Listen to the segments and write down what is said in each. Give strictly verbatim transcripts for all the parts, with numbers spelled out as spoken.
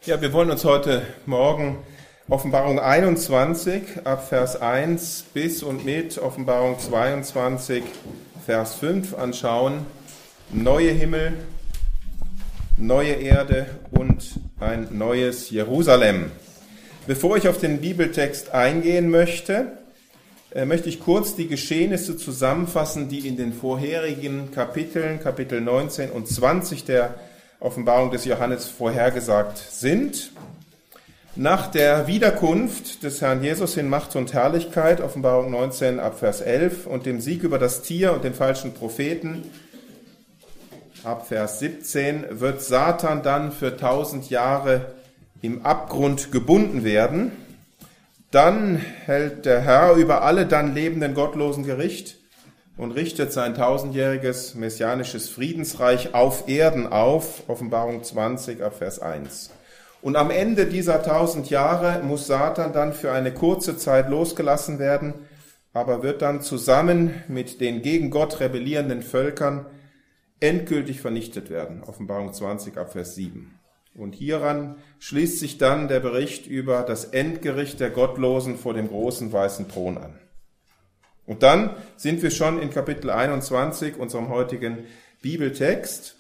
Ja, wir wollen uns heute Morgen Offenbarung einundzwanzig ab Vers eins bis und mit Offenbarung zweiundzwanzig, Vers fünf anschauen. Neue Himmel, neue Erde und ein neues Jerusalem. Bevor ich auf den Bibeltext eingehen möchte, möchte ich kurz die Geschehnisse zusammenfassen, die in den vorherigen Kapiteln, Kapitel neunzehn und zwanzig der Offenbarung des Johannes vorhergesagt sind. Nach der Wiederkunft des Herrn Jesus in Macht und Herrlichkeit, Offenbarung neunzehn ab Vers elf, und dem Sieg über das Tier und den falschen Propheten, ab Vers siebzehn, wird Satan dann für tausend Jahre im Abgrund gebunden werden. Dann hält der Herr über alle dann lebenden Gottlosen Gericht und richtet sein tausendjähriges messianisches Friedensreich auf Erden auf, Offenbarung zwanzig ab Vers eins. Und am Ende dieser tausend Jahre muss Satan dann für eine kurze Zeit losgelassen werden, aber wird dann zusammen mit den gegen Gott rebellierenden Völkern endgültig vernichtet werden, Offenbarung zwanzig ab Vers sieben. Und hieran schließt sich dann der Bericht über das Endgericht der Gottlosen vor dem großen weißen Thron an. Und dann sind wir schon in Kapitel einundzwanzig, unserem heutigen Bibeltext,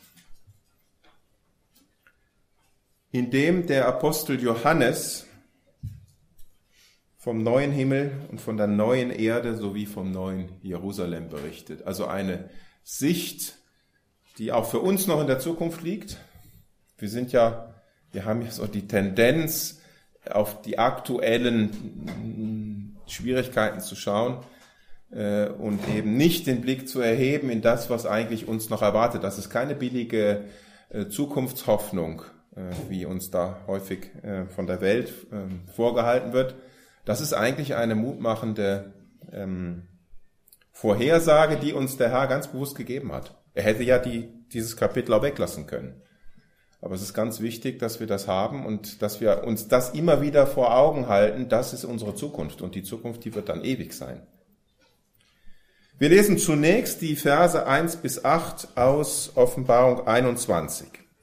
in dem der Apostel Johannes vom neuen Himmel und von der neuen Erde sowie vom neuen Jerusalem berichtet. Also eine Sicht, die auch für uns noch in der Zukunft liegt. Wir sind ja, wir haben ja so die Tendenz, auf die aktuellen Schwierigkeiten zu schauen und eben nicht den Blick zu erheben in das, was eigentlich uns noch erwartet. Das ist keine billige Zukunftshoffnung, wie uns da häufig von der Welt vorgehalten wird. Das ist eigentlich eine mutmachende Vorhersage, die uns der Herr ganz bewusst gegeben hat. Er hätte ja die, dieses Kapitel auch weglassen können. Aber es ist ganz wichtig, dass wir das haben und dass wir uns das immer wieder vor Augen halten. Das ist unsere Zukunft und die Zukunft, die wird dann ewig sein. Wir lesen zunächst die Verse eins bis acht aus Offenbarung einundzwanzig.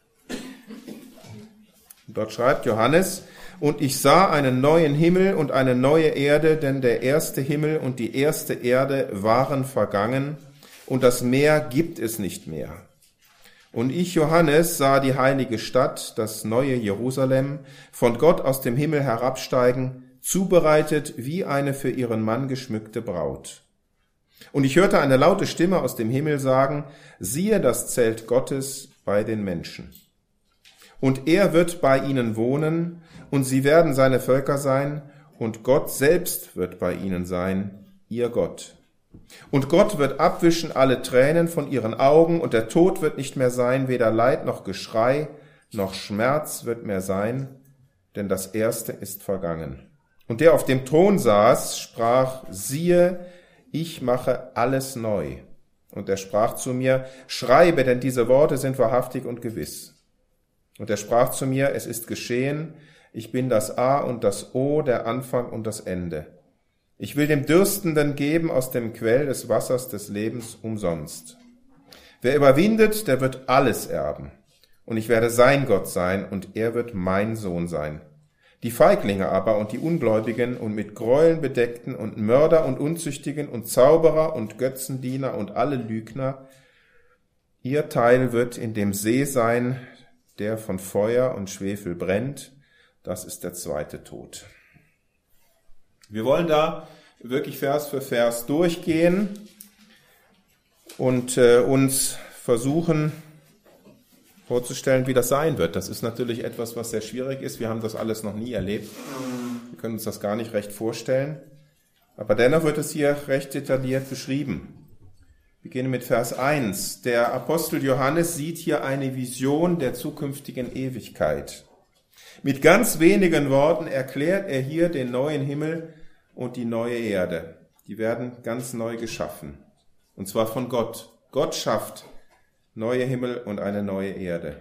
Dort schreibt Johannes: Und ich sah einen neuen Himmel und eine neue Erde, denn der erste Himmel und die erste Erde waren vergangen, und das Meer gibt es nicht mehr. Und ich, Johannes, sah die heilige Stadt, das neue Jerusalem, von Gott aus dem Himmel herabsteigen, zubereitet wie eine für ihren Mann geschmückte Braut. Und ich hörte eine laute Stimme aus dem Himmel sagen: Siehe das Zelt Gottes bei den Menschen. Und er wird bei ihnen wohnen, und sie werden seine Völker sein, und Gott selbst wird bei ihnen sein, ihr Gott. Und Gott wird abwischen alle Tränen von ihren Augen, und der Tod wird nicht mehr sein, weder Leid noch Geschrei, noch Schmerz wird mehr sein, denn das Erste ist vergangen. Und der auf dem Thron saß, sprach: Siehe, ich mache alles neu. Und er sprach zu mir: Schreibe, denn diese Worte sind wahrhaftig und gewiss. Und er sprach zu mir: Es ist geschehen, ich bin das A und das O, der Anfang und das Ende. Ich will dem Dürstenden geben aus dem Quell des Wassers des Lebens umsonst. Wer überwindet, der wird alles erben. Und ich werde sein Gott sein, und er wird mein Sohn sein. Die Feiglinge aber und die Ungläubigen und mit Gräueln bedeckten und Mörder und Unzüchtigen und Zauberer und Götzendiener und alle Lügner, ihr Teil wird in dem See sein, der von Feuer und Schwefel brennt. Das ist der zweite Tod. Wir wollen da wirklich Vers für Vers durchgehen und äh, uns versuchen vorzustellen, wie das sein wird. Das ist natürlich etwas, was sehr schwierig ist. Wir haben das alles noch nie erlebt. Wir können uns das gar nicht recht vorstellen. Aber dennoch wird es hier recht detailliert beschrieben. Wir beginnen mit Vers eins. Der Apostel Johannes sieht hier eine Vision der zukünftigen Ewigkeit. Mit ganz wenigen Worten erklärt er hier den neuen Himmel und die neue Erde. Die werden ganz neu geschaffen. Und zwar von Gott. Gott schafft neue Himmel und eine neue Erde.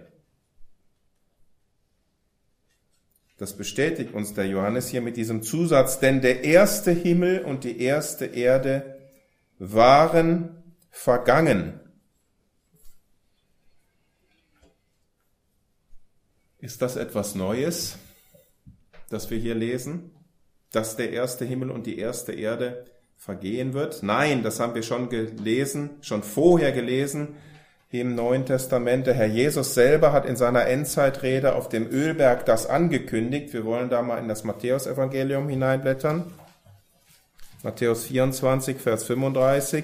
Das bestätigt uns der Johannes hier mit diesem Zusatz: Denn der erste Himmel und die erste Erde waren vergangen. Ist das etwas Neues, das wir hier lesen? Dass der erste Himmel und die erste Erde vergehen wird? Nein, das haben wir schon gelesen, schon vorher gelesen im Neuen Testament. Der Herr Jesus selber hat in seiner Endzeitrede auf dem Ölberg das angekündigt. Wir wollen da mal in das Matthäusevangelium hineinblättern. Matthäus vierundzwanzig, Vers fünfunddreißig.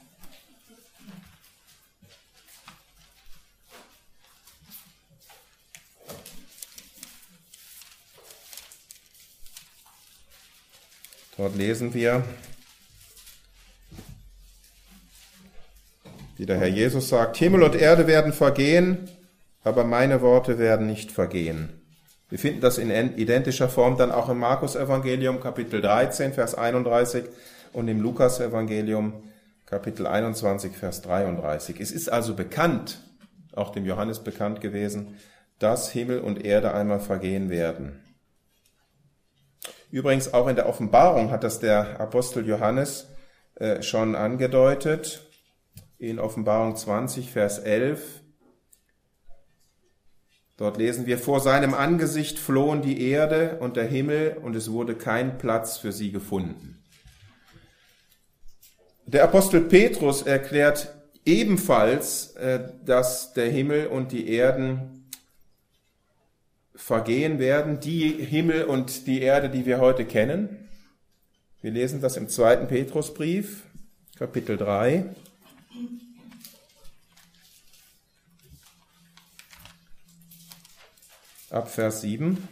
Dort lesen wir, wie der Herr Jesus sagt, Himmel und Erde werden vergehen, aber meine Worte werden nicht vergehen. Wir finden das in identischer Form dann auch im Markus-Evangelium, Kapitel dreizehn, Vers einunddreißig und im Lukas-Evangelium, Kapitel einundzwanzig, Vers dreiunddreißig. Es ist also bekannt, auch dem Johannes bekannt gewesen, dass Himmel und Erde einmal vergehen werden. Übrigens auch in der Offenbarung hat das der Apostel Johannes äh, schon angedeutet. In Offenbarung zwanzig, Vers elf. Dort lesen wir, vor seinem Angesicht flohen die Erde und der Himmel und es wurde kein Platz für sie gefunden. Der Apostel Petrus erklärt ebenfalls, äh, dass der Himmel und die Erden vergehen werden, die Himmel und die Erde, die wir heute kennen. Wir lesen das im zweiten Petrusbrief, Kapitel drei. Ab Vers sieben.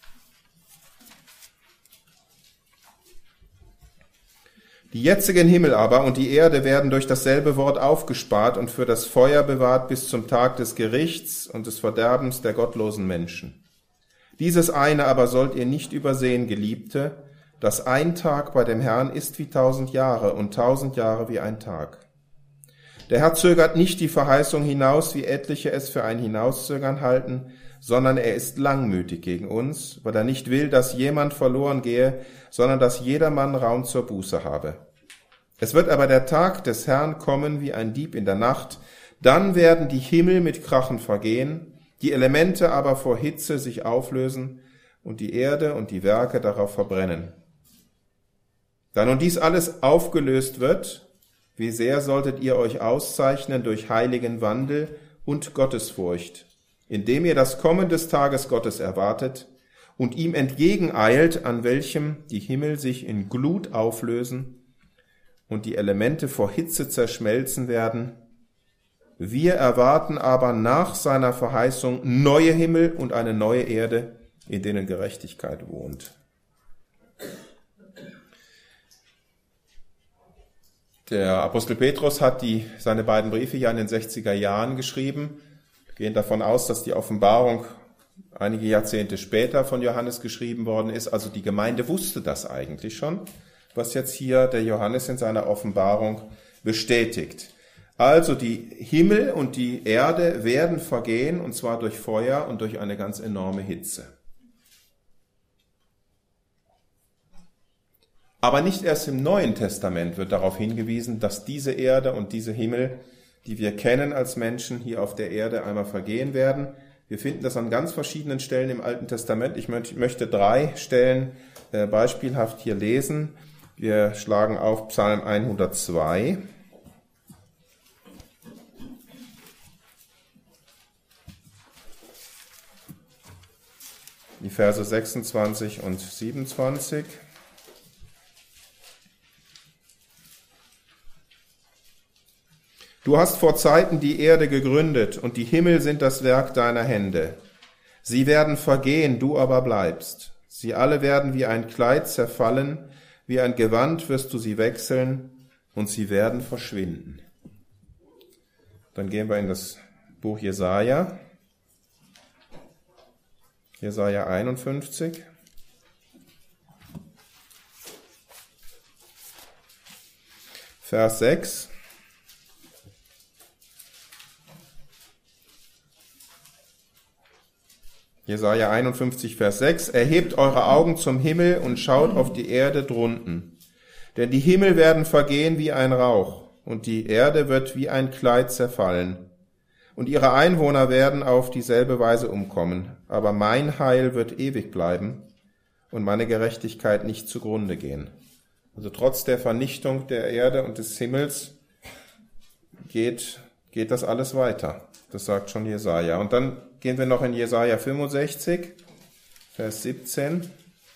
Die jetzigen Himmel aber und die Erde werden durch dasselbe Wort aufgespart und für das Feuer bewahrt bis zum Tag des Gerichts und des Verderbens der gottlosen Menschen. Dieses eine aber sollt ihr nicht übersehen, Geliebte, dass ein Tag bei dem Herrn ist wie tausend Jahre und tausend Jahre wie ein Tag. Der Herr zögert nicht die Verheißung hinaus, wie etliche es für ein Hinauszögern halten, sondern er ist langmütig gegen uns, weil er nicht will, dass jemand verloren gehe, sondern dass jedermann Raum zur Buße habe. Es wird aber der Tag des Herrn kommen wie ein Dieb in der Nacht, dann werden die Himmel mit Krachen vergehen, die Elemente aber vor Hitze sich auflösen und die Erde und die Werke darauf verbrennen. Da nun dies alles aufgelöst wird, wie sehr solltet ihr euch auszeichnen durch heiligen Wandel und Gottesfurcht, indem ihr das Kommen des Tages Gottes erwartet und ihm entgegeneilt, an welchem die Himmel sich in Glut auflösen und die Elemente vor Hitze zerschmelzen werden. Wir erwarten aber nach seiner Verheißung neue Himmel und eine neue Erde, in denen Gerechtigkeit wohnt. Der Apostel Petrus hat die, seine beiden Briefe ja in den sechziger Jahren geschrieben. Wir gehen davon aus, dass die Offenbarung einige Jahrzehnte später von Johannes geschrieben worden ist. Also die Gemeinde wusste das eigentlich schon, was jetzt hier der Johannes in seiner Offenbarung bestätigt. Also die Himmel und die Erde werden vergehen, und zwar durch Feuer und durch eine ganz enorme Hitze. Aber nicht erst im Neuen Testament wird darauf hingewiesen, dass diese Erde und diese Himmel, die wir kennen als Menschen hier auf der Erde, einmal vergehen werden. Wir finden das an ganz verschiedenen Stellen im Alten Testament. Ich möchte drei Stellen äh, beispielhaft hier lesen. Wir schlagen auf Psalm hundertzwei. Die Verse sechsundzwanzig und siebenundzwanzig. Du hast vor Zeiten die Erde gegründet, und die Himmel sind das Werk deiner Hände. Sie werden vergehen, du aber bleibst. Sie alle werden wie ein Kleid zerfallen, wie ein Gewand wirst du sie wechseln, und sie werden verschwinden. Dann gehen wir in das Buch Jesaja. Jesaja einundfünfzig. Vers sechs. Jesaja einundfünfzig, Vers sechs. Erhebt eure Augen zum Himmel und schaut auf die Erde drunten. Denn die Himmel werden vergehen wie ein Rauch, und die Erde wird wie ein Kleid zerfallen. und ihre Einwohner werden auf dieselbe Weise umkommen. Aber mein Heil wird ewig bleiben und meine Gerechtigkeit nicht zugrunde gehen. Also trotz der Vernichtung der Erde und des Himmels geht, geht das alles weiter. Das sagt schon Jesaja. Und dann gehen wir noch in Jesaja fünfundsechzig, Vers siebzehn.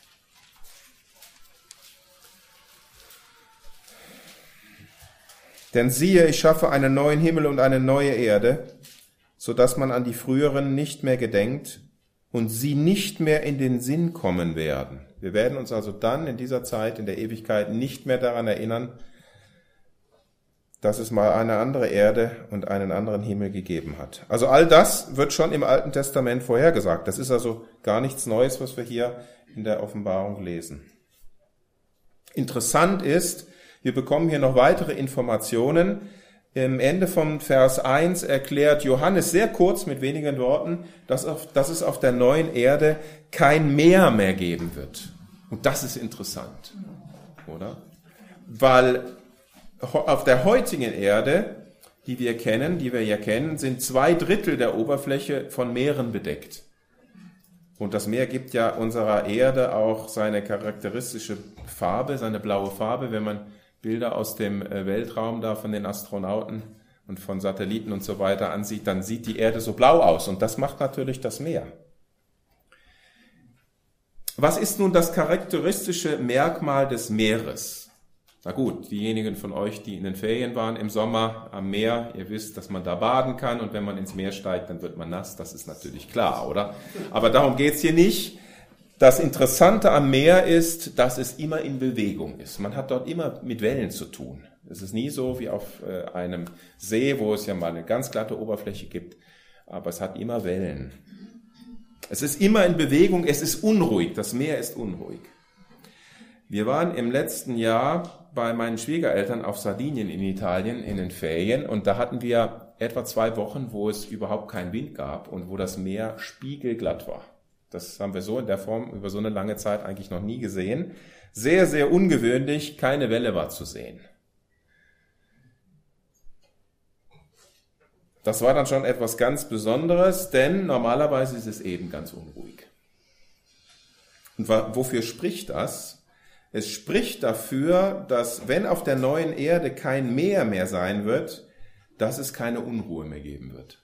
Denn siehe, ich schaffe einen neuen Himmel und eine neue Erde, so dass man an die früheren nicht mehr gedenkt und sie nicht mehr in den Sinn kommen werden. Wir werden uns also dann in dieser Zeit, in der Ewigkeit, nicht mehr daran erinnern, dass es mal eine andere Erde und einen anderen Himmel gegeben hat. Also all das wird schon im Alten Testament vorhergesagt. Das ist also gar nichts Neues, was wir hier in der Offenbarung lesen. Interessant ist, wir bekommen hier noch weitere Informationen. Am Ende von Vers eins erklärt Johannes sehr kurz mit wenigen Worten, dass, auf, dass es auf der neuen Erde kein Meer mehr geben wird. Und das ist interessant, oder? Weil auf der heutigen Erde, die wir kennen, die wir ja kennen, sind zwei Drittel der Oberfläche von Meeren bedeckt. Und das Meer gibt ja unserer Erde auch seine charakteristische Farbe, seine blaue Farbe. Wenn man Bilder aus dem Weltraum da von den Astronauten und von Satelliten und so weiter ansieht, dann sieht die Erde so blau aus. Und das macht natürlich das Meer. Was ist nun das charakteristische Merkmal des Meeres? Na gut, diejenigen von euch, die in den Ferien waren im Sommer am Meer, ihr wisst, dass man da baden kann und wenn man ins Meer steigt, dann wird man nass, das ist natürlich klar, oder? Aber darum geht's hier nicht. Das Interessante am Meer ist, dass es immer in Bewegung ist. Man hat dort immer mit Wellen zu tun. Es ist nie so wie auf einem See, wo es ja mal eine ganz glatte Oberfläche gibt, aber es hat immer Wellen. Es ist immer in Bewegung, es ist unruhig, das Meer ist unruhig. Wir waren im letzten Jahr bei meinen Schwiegereltern auf Sardinien in Italien in den Ferien und da hatten wir etwa zwei Wochen, wo es überhaupt keinen Wind gab und wo das Meer spiegelglatt war. Das haben wir so in der Form über so eine lange Zeit eigentlich noch nie gesehen. Sehr, sehr ungewöhnlich, keine Welle war zu sehen. Das war dann schon etwas ganz Besonderes, denn normalerweise ist es eben ganz unruhig. Und wofür spricht das? Es spricht dafür, dass wenn auf der neuen Erde kein Meer mehr sein wird, dass es keine Unruhe mehr geben wird.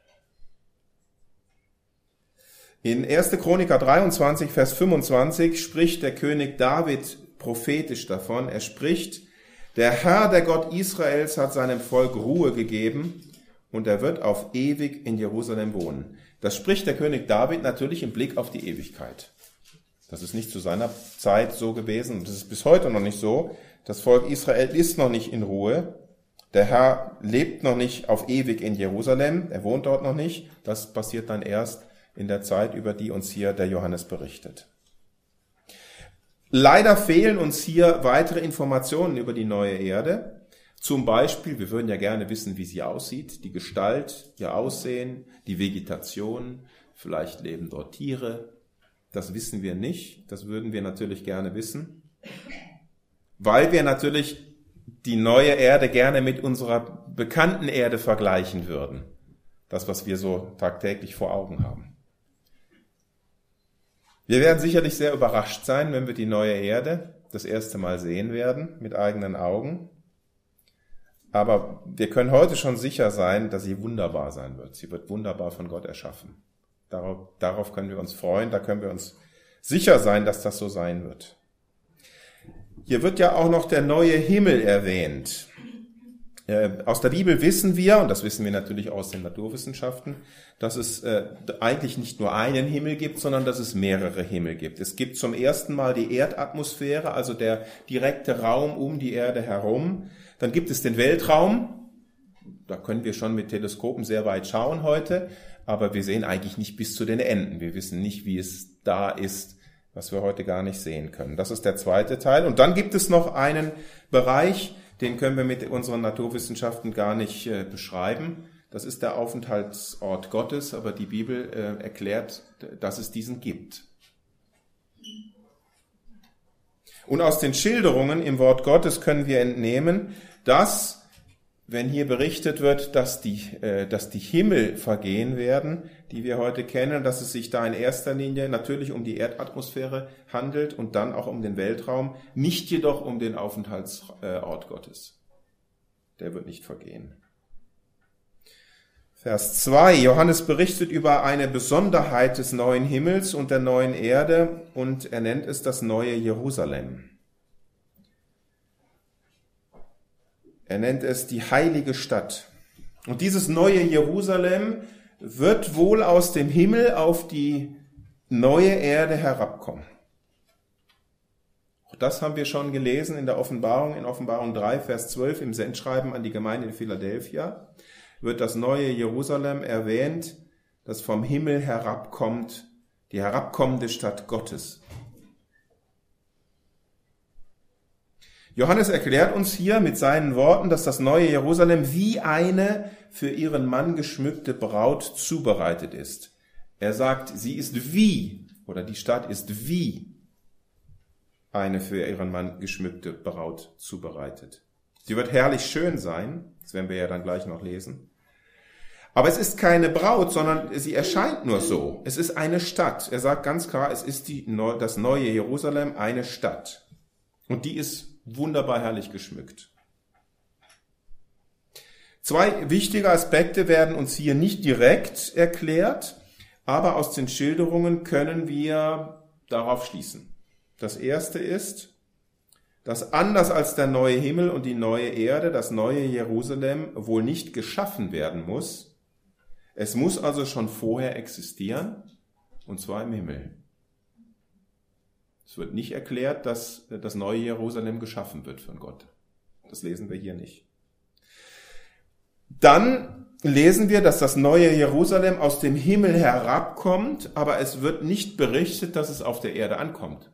In erster Chroniker dreiundzwanzig, Vers fünfundzwanzig spricht der König David prophetisch davon. Er spricht, der Herr, der Gott Israels, hat seinem Volk Ruhe gegeben und er wird auf ewig in Jerusalem wohnen. Das spricht der König David natürlich im Blick auf die Ewigkeit. Das ist nicht zu seiner Zeit so gewesen und das ist bis heute noch nicht so. Das Volk Israel ist noch nicht in Ruhe. Der Herr lebt noch nicht auf ewig in Jerusalem. Er wohnt dort noch nicht. Das passiert dann erst in der Zeit, über die uns hier der Johannes berichtet. Leider fehlen uns hier weitere Informationen über die neue Erde. Zum Beispiel, wir würden ja gerne wissen, wie sie aussieht, die Gestalt, ihr Aussehen, die Vegetation, vielleicht leben dort Tiere. Das wissen wir nicht, das würden wir natürlich gerne wissen, weil wir natürlich die neue Erde gerne mit unserer bekannten Erde vergleichen würden. Das, was wir so tagtäglich vor Augen haben. Wir werden sicherlich sehr überrascht sein, wenn wir die neue Erde das erste Mal sehen werden, mit eigenen Augen. Aber wir können heute schon sicher sein, dass sie wunderbar sein wird. Sie wird wunderbar von Gott erschaffen. Darauf, darauf können wir uns freuen, da können wir uns sicher sein, dass das so sein wird. Hier wird ja auch noch der neue Himmel erwähnt. Äh, aus der Bibel wissen wir, und das wissen wir natürlich aus den Naturwissenschaften, dass es äh, eigentlich nicht nur einen Himmel gibt, sondern dass es mehrere Himmel gibt. Es gibt zum ersten Mal die Erdatmosphäre, also der direkte Raum um die Erde herum. Dann gibt es den Weltraum. Da können wir schon mit Teleskopen sehr weit schauen heute. Aber wir sehen eigentlich nicht bis zu den Enden. Wir wissen nicht, wie es da ist, was wir heute gar nicht sehen können. Das ist der zweite Teil. Und dann gibt es noch einen Bereich, den können wir mit unseren Naturwissenschaften gar nicht äh, beschreiben. Das ist der Aufenthaltsort Gottes, aber die Bibel äh, erklärt, dass es diesen gibt. Und aus den Schilderungen im Wort Gottes können wir entnehmen, dass wenn hier berichtet wird, dass die, äh, dass die Himmel vergehen werden, die wir heute kennen, dass es sich da in erster Linie natürlich um die Erdatmosphäre handelt und dann auch um den Weltraum, nicht jedoch um den Aufenthaltsort Gottes. Der wird nicht vergehen. Vers zwei. Johannes berichtet über eine Besonderheit des neuen Himmels und der neuen Erde und er nennt es das neue Jerusalem. Er nennt es die heilige Stadt. Und dieses neue Jerusalem wird wohl aus dem Himmel auf die neue Erde herabkommen. Auch das haben wir schon gelesen in der Offenbarung, in Offenbarung drei, Vers zwölf, im Sendschreiben an die Gemeinde in Philadelphia, wird das neue Jerusalem erwähnt, das vom Himmel herabkommt, die herabkommende Stadt Gottes. Johannes erklärt uns hier mit seinen Worten, dass das neue Jerusalem wie eine für ihren Mann geschmückte Braut zubereitet ist. Er sagt, sie ist wie, oder die Stadt ist wie eine für ihren Mann geschmückte Braut zubereitet. Sie wird herrlich schön sein, das werden wir ja dann gleich noch lesen. Aber es ist keine Braut, sondern sie erscheint nur so. Es ist eine Stadt. Er sagt ganz klar, es ist die, das neue Jerusalem, eine Stadt. Und die ist wunderbar herrlich geschmückt. Zwei wichtige Aspekte werden uns hier nicht direkt erklärt, aber aus den Schilderungen können wir darauf schließen. Das erste ist, dass anders als der neue Himmel und die neue Erde, das neue Jerusalem wohl nicht geschaffen werden muss. Es muss also schon vorher existieren, und zwar im Himmel. Es wird nicht erklärt, dass das neue Jerusalem geschaffen wird von Gott. Das lesen wir hier nicht. Dann lesen wir, dass das neue Jerusalem aus dem Himmel herabkommt, aber es wird nicht berichtet, dass es auf der Erde ankommt.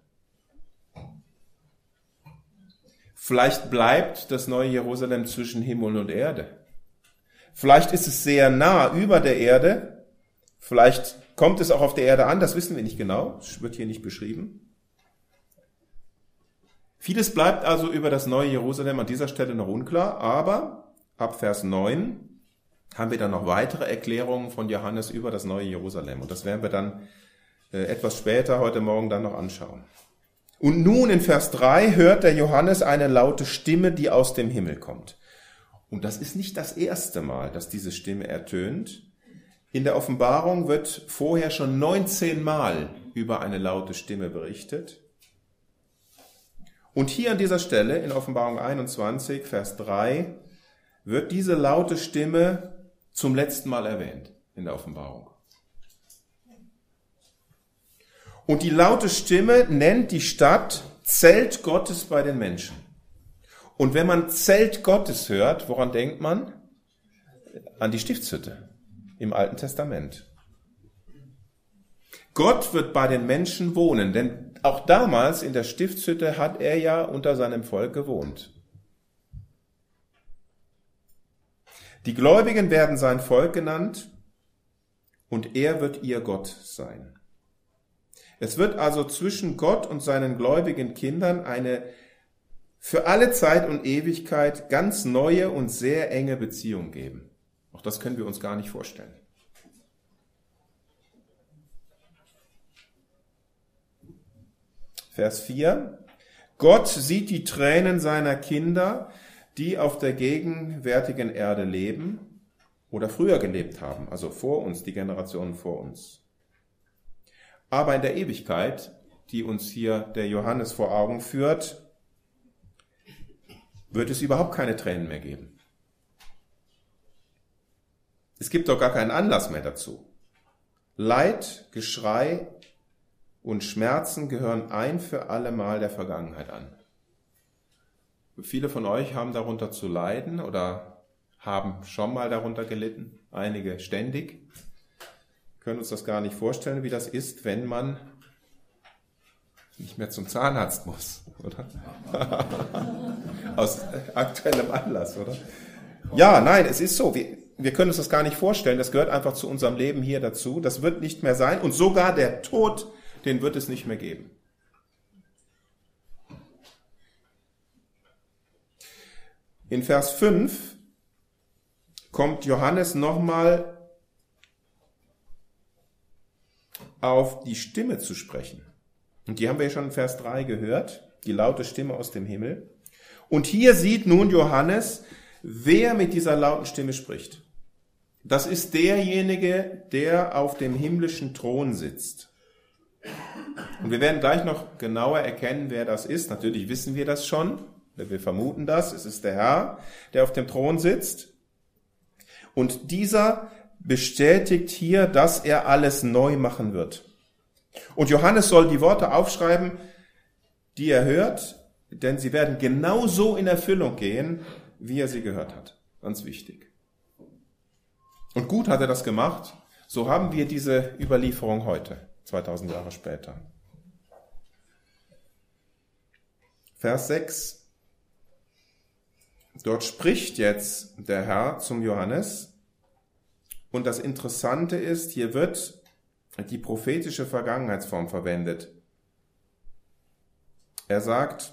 Vielleicht bleibt das neue Jerusalem zwischen Himmel und Erde. Vielleicht ist es sehr nah über der Erde. Vielleicht kommt es auch auf der Erde an, das wissen wir nicht genau. Das wird hier nicht beschrieben. Vieles bleibt also über das neue Jerusalem an dieser Stelle noch unklar, aber ab Vers neun haben wir dann noch weitere Erklärungen von Johannes über das neue Jerusalem. Und das werden wir dann äh, etwas später heute Morgen dann noch anschauen. Und nun in Vers drei hört der Johannes eine laute Stimme, die aus dem Himmel kommt. Und das ist nicht das erste Mal, dass diese Stimme ertönt. In der Offenbarung wird vorher schon neunzehn Mal über eine laute Stimme berichtet. Und hier an dieser Stelle, in Offenbarung einundzwanzig, Vers drei, wird diese laute Stimme zum letzten Mal erwähnt in der Offenbarung. Und die laute Stimme nennt die Stadt Zelt Gottes bei den Menschen. Und wenn man Zelt Gottes hört, woran denkt man? An die Stiftshütte im Alten Testament. Gott wird bei den Menschen wohnen, denn auch damals in der Stiftshütte hat er ja unter seinem Volk gewohnt. Die Gläubigen werden sein Volk genannt und er wird ihr Gott sein. Es wird also zwischen Gott und seinen gläubigen Kindern eine für alle Zeit und Ewigkeit ganz neue und sehr enge Beziehung geben. Auch das können wir uns gar nicht vorstellen. Vers vier. Gott sieht die Tränen seiner Kinder, die auf der gegenwärtigen Erde leben oder früher gelebt haben, also vor uns, die Generationen vor uns. Aber in der Ewigkeit, die uns hier der Johannes vor Augen führt, wird es überhaupt keine Tränen mehr geben. Es gibt doch gar keinen Anlass mehr dazu. Leid, Geschrei und Schmerzen gehören ein für alle Mal der Vergangenheit an. Viele von euch haben darunter zu leiden oder haben schon mal darunter gelitten, einige ständig. Wir können uns das gar nicht vorstellen, wie das ist, wenn man nicht mehr zum Zahnarzt muss, oder? Aus aktuellem Anlass, oder? Ja, nein, es ist so. Wir, wir können uns das gar nicht vorstellen. Das gehört einfach zu unserem Leben hier dazu. Das wird nicht mehr sein. Und sogar der Tod, den wird es nicht mehr geben. In Vers fünf kommt Johannes nochmal auf die Stimme zu sprechen. Und die haben wir ja schon in Vers drei gehört, die laute Stimme aus dem Himmel. Und hier sieht nun Johannes, wer mit dieser lauten Stimme spricht. Das ist derjenige, der auf dem himmlischen Thron sitzt. Und wir werden gleich noch genauer erkennen, wer das ist. Natürlich wissen wir das schon, wir vermuten das. Es ist der Herr, der auf dem Thron sitzt. Und dieser bestätigt hier, dass er alles neu machen wird. Und Johannes soll die Worte aufschreiben, die er hört, denn sie werden genauso in Erfüllung gehen, wie er sie gehört hat. Ganz wichtig. Und gut hat er das gemacht. So haben wir diese Überlieferung heute, zweitausend Jahre später. Vers sechs. Dort spricht jetzt der Herr zum Johannes. Und das Interessante ist, hier wird die prophetische Vergangenheitsform verwendet. Er sagt,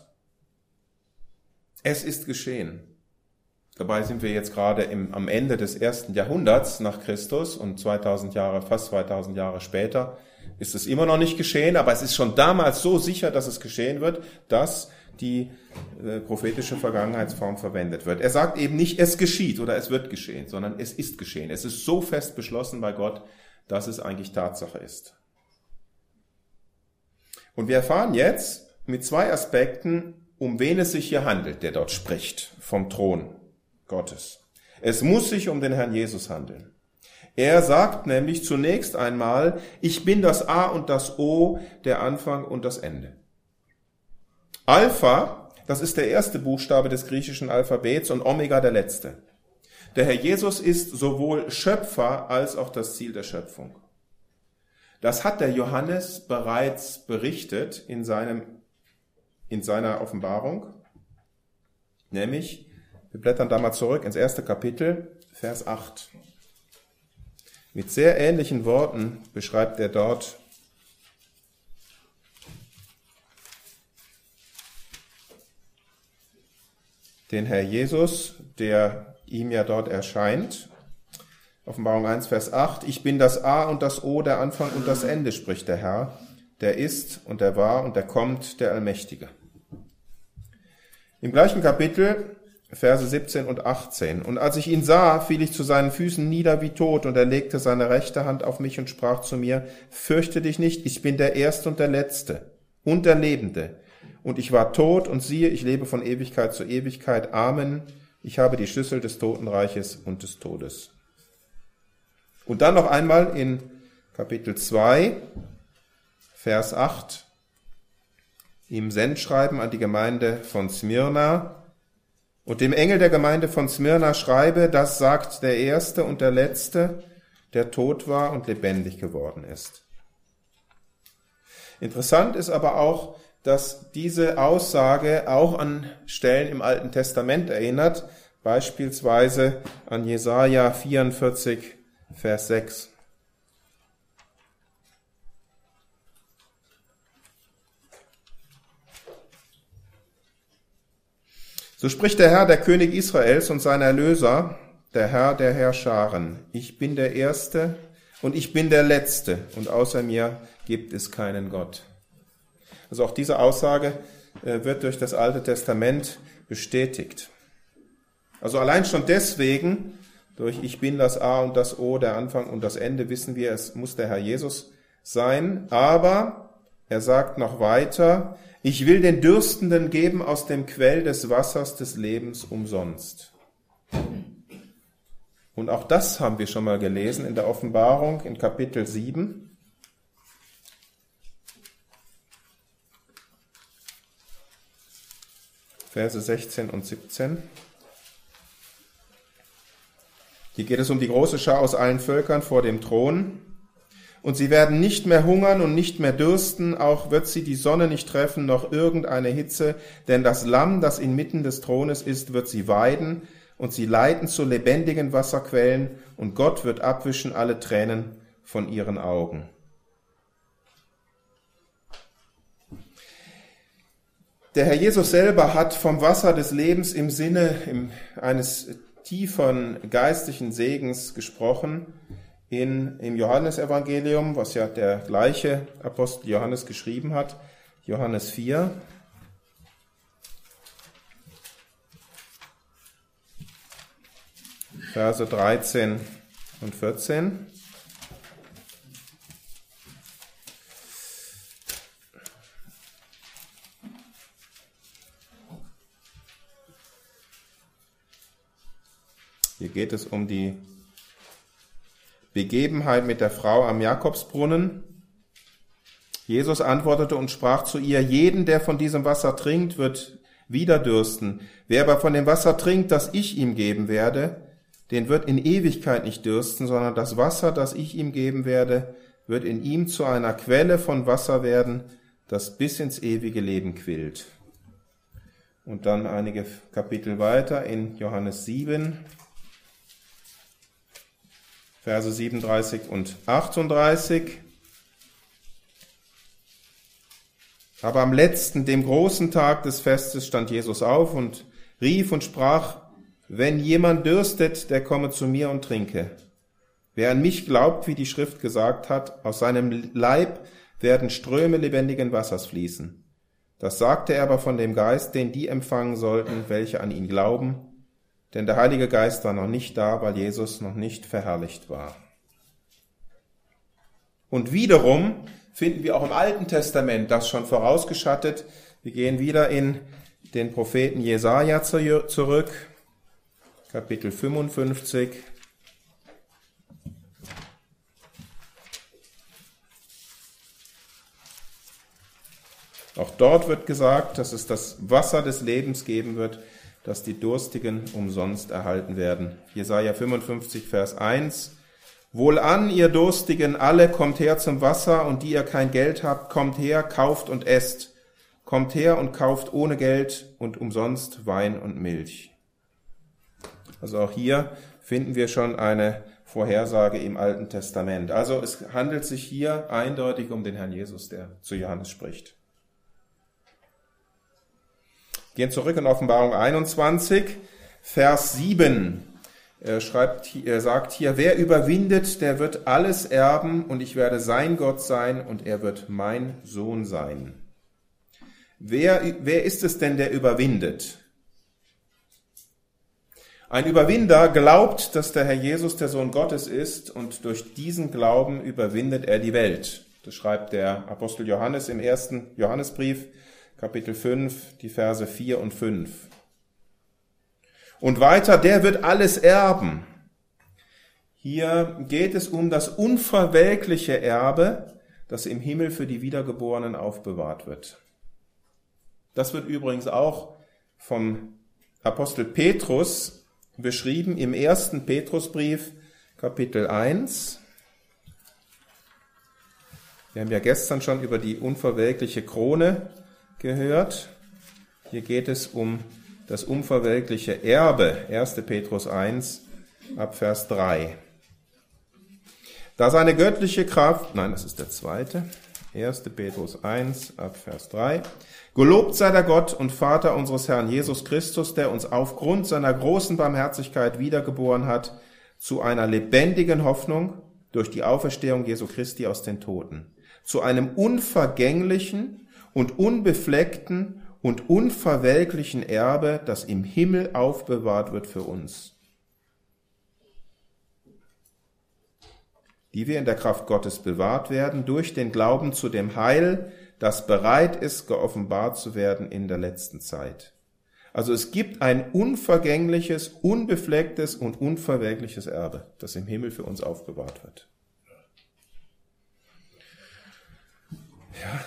es ist geschehen. Dabei sind wir jetzt gerade im, am Ende des ersten Jahrhunderts nach Christus und zweitausend Jahre, fast zweitausend Jahre später ist es immer noch nicht geschehen, aber es ist schon damals so sicher, dass es geschehen wird, dass die äh, prophetische Vergangenheitsform verwendet wird. Er sagt eben nicht, es geschieht oder es wird geschehen, sondern es ist geschehen. Es ist so fest beschlossen bei Gott, dass es eigentlich Tatsache ist. Und wir erfahren jetzt mit zwei Aspekten, um wen es sich hier handelt, der dort spricht, vom Thron Gottes. Es muss sich um den Herrn Jesus handeln. Er sagt nämlich zunächst einmal, ich bin das A und das O, der Anfang und das Ende. Alpha, das ist der erste Buchstabe des griechischen Alphabets und Omega der letzte. Der Herr Jesus ist sowohl Schöpfer als auch das Ziel der Schöpfung. Das hat der Johannes bereits berichtet in seinem, in seiner Offenbarung, nämlich wir blättern da mal zurück ins erste Kapitel, Vers acht. Mit sehr ähnlichen Worten beschreibt er dort den Herr Jesus, der ihm ja dort erscheint. Offenbarung eins, Vers acht. Ich bin das A und das O, der Anfang und das Ende, spricht der Herr, der ist und der war und der kommt, der Allmächtige. Im gleichen Kapitel Verse siebzehn und achtzehn. Und als ich ihn sah, fiel ich zu seinen Füßen nieder wie tot, und er legte seine rechte Hand auf mich und sprach zu mir, fürchte dich nicht, ich bin der Erste und der Letzte und der Lebende. Und ich war tot, und siehe, ich lebe von Ewigkeit zu Ewigkeit. Amen. Ich habe die Schlüssel des Totenreiches und des Todes. Und dann noch einmal in Kapitel zwei, Vers acht, im Sendschreiben an die Gemeinde von Smyrna. Und dem Engel der Gemeinde von Smyrna schreibe, das sagt der Erste und der Letzte, der tot war und lebendig geworden ist. Interessant ist aber auch, dass diese Aussage auch an Stellen im Alten Testament erinnert, beispielsweise an Jesaja vierundvierzig, Vers sechs. So spricht der Herr, der König Israels und sein Erlöser, der Herr der Herrscharen. Ich bin der Erste und ich bin der Letzte, und außer mir gibt es keinen Gott. Also auch diese Aussage wird durch das Alte Testament bestätigt. Also allein schon deswegen, durch Ich bin das A und das O, der Anfang und das Ende, wissen wir, es muss der Herr Jesus sein. Aber er sagt noch weiter, ich will den Dürstenden geben aus dem Quell des Wassers des Lebens umsonst. Und auch das haben wir schon mal gelesen in der Offenbarung in Kapitel sieben. Verse sechzehn und siebzehn. Hier geht es um die große Schar aus allen Völkern vor dem Thron. Und sie werden nicht mehr hungern und nicht mehr dürsten, auch wird sie die Sonne nicht treffen, noch irgendeine Hitze, denn das Lamm, das inmitten des Thrones ist, wird sie weiden und sie leiten zu lebendigen Wasserquellen, und Gott wird abwischen alle Tränen von ihren Augen. Der Herr Jesus selber hat vom Wasser des Lebens im Sinne eines tieferen geistlichen Segens gesprochen in, im Johannesevangelium, was ja der gleiche Apostel Johannes geschrieben hat, Johannes vier. Verse dreizehn und vierzehn. Hier geht es um die Begebenheit mit der Frau am Jakobsbrunnen. Jesus antwortete und sprach zu ihr: Jeden, der von diesem Wasser trinkt, wird wieder dürsten. Wer aber von dem Wasser trinkt, das ich ihm geben werde, den wird in Ewigkeit nicht dürsten, sondern das Wasser, das ich ihm geben werde, wird in ihm zu einer Quelle von Wasser werden, das bis ins ewige Leben quillt. Und dann einige Kapitel weiter in Johannes sieben, Verse siebenunddreißig und achtunddreißig. Aber am letzten, dem großen Tag des Festes, stand Jesus auf und rief und sprach: Wenn jemand dürstet, der komme zu mir und trinke. Wer an mich glaubt, wie die Schrift gesagt hat, aus seinem Leib werden Ströme lebendigen Wassers fließen. Das sagte er aber von dem Geist, den die empfangen sollten, welche an ihn glauben. Denn der Heilige Geist war noch nicht da, weil Jesus noch nicht verherrlicht war. Und wiederum finden wir auch im Alten Testament das schon vorausgeschattet. Wir gehen wieder in den Propheten Jesaja zurück, Kapitel fünfundfünfzig. Auch dort wird gesagt, dass es das Wasser des Lebens geben wird, dass die Durstigen umsonst erhalten werden. Jesaja fünfundfünfzig, Vers eins. Wohlan, ihr Durstigen alle, kommt her zum Wasser, und die ihr kein Geld habt, kommt her, kauft und esst. Kommt her und kauft ohne Geld und umsonst Wein und Milch. Also auch hier finden wir schon eine Vorhersage im Alten Testament. Also es handelt sich hier eindeutig um den Herrn Jesus, der zu Johannes spricht. Gehen zurück in Offenbarung einundzwanzig, Vers sieben. Er schreibt, er sagt hier: Wer überwindet, der wird alles erben, und ich werde sein Gott sein, und er wird mein Sohn sein. Wer, wer ist es denn, der überwindet? Ein Überwinder glaubt, dass der Herr Jesus der Sohn Gottes ist, und durch diesen Glauben überwindet er die Welt. Das schreibt der Apostel Johannes im ersten Johannesbrief, Kapitel fünf, die Verse vier und fünf. Und weiter, der wird alles erben. Hier geht es um das unverwelkliche Erbe, das im Himmel für die Wiedergeborenen aufbewahrt wird. Das wird übrigens auch vom Apostel Petrus beschrieben im ersten Petrusbrief, Kapitel eins. Wir haben ja gestern schon über die unverwelkliche Krone gehört. Hier geht es um das unverwelkliche Erbe, erster Petrus eins, ab Vers drei. Da seine göttliche Kraft, nein, das ist der zweite, erster Petrus eins, ab Vers drei. Gelobt sei der Gott und Vater unseres Herrn Jesus Christus, der uns aufgrund seiner großen Barmherzigkeit wiedergeboren hat zu einer lebendigen Hoffnung durch die Auferstehung Jesu Christi aus den Toten, zu einem unvergänglichen und unbefleckten und unverwelklichen Erbe, das im Himmel aufbewahrt wird für uns, die wir in der Kraft Gottes bewahrt werden, durch den Glauben zu dem Heil, das bereit ist, geoffenbart zu werden in der letzten Zeit. Also es gibt ein unvergängliches, unbeflecktes und unverwelkliches Erbe, das im Himmel für uns aufbewahrt wird. Ja.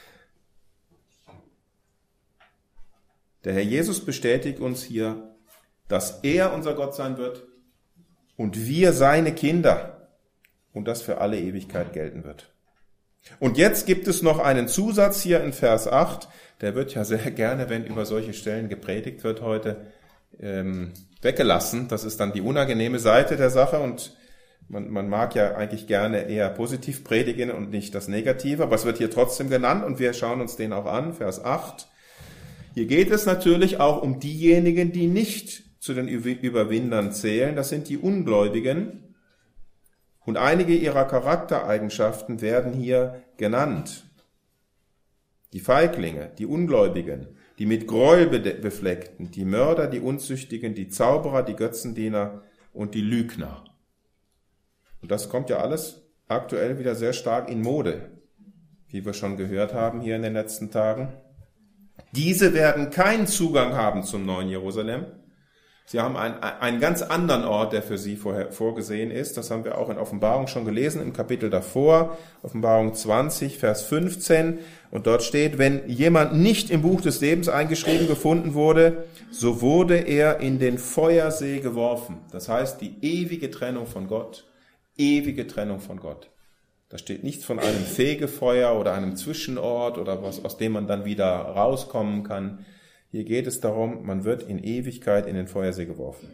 Der Herr Jesus bestätigt uns hier, dass er unser Gott sein wird und wir seine Kinder und das für alle Ewigkeit gelten wird. Und jetzt gibt es noch einen Zusatz hier in Vers acht, der wird ja sehr gerne, wenn über solche Stellen gepredigt wird heute, ähm, weggelassen. Das ist dann die unangenehme Seite der Sache, und man, man mag ja eigentlich gerne eher positiv predigen und nicht das Negative, aber es wird hier trotzdem genannt und wir schauen uns den auch an, Vers acht. Hier geht es natürlich auch um diejenigen, die nicht zu den Überwindern zählen, das sind die Ungläubigen. Und einige ihrer Charaktereigenschaften werden hier genannt. Die Feiglinge, die Ungläubigen, die mit Gräuel befleckten, die Mörder, die Unzüchtigen, die Zauberer, die Götzendiener und die Lügner. Und das kommt ja alles aktuell wieder sehr stark in Mode, wie wir schon gehört haben hier in den letzten Tagen. Diese werden keinen Zugang haben zum neuen Jerusalem. Sie haben einen, einen ganz anderen Ort, der für sie vorher vorgesehen ist. Das haben wir auch in Offenbarung schon gelesen, im Kapitel davor, Offenbarung zwanzig, Vers fünfzehn. Und dort steht, wenn jemand nicht im Buch des Lebens eingeschrieben gefunden wurde, so wurde er in den Feuersee geworfen. Das heißt, die ewige Trennung von Gott, ewige Trennung von Gott. Da steht nichts von einem Fegefeuer oder einem Zwischenort oder was, aus dem man dann wieder rauskommen kann. Hier geht es darum, man wird in Ewigkeit in den Feuersee geworfen.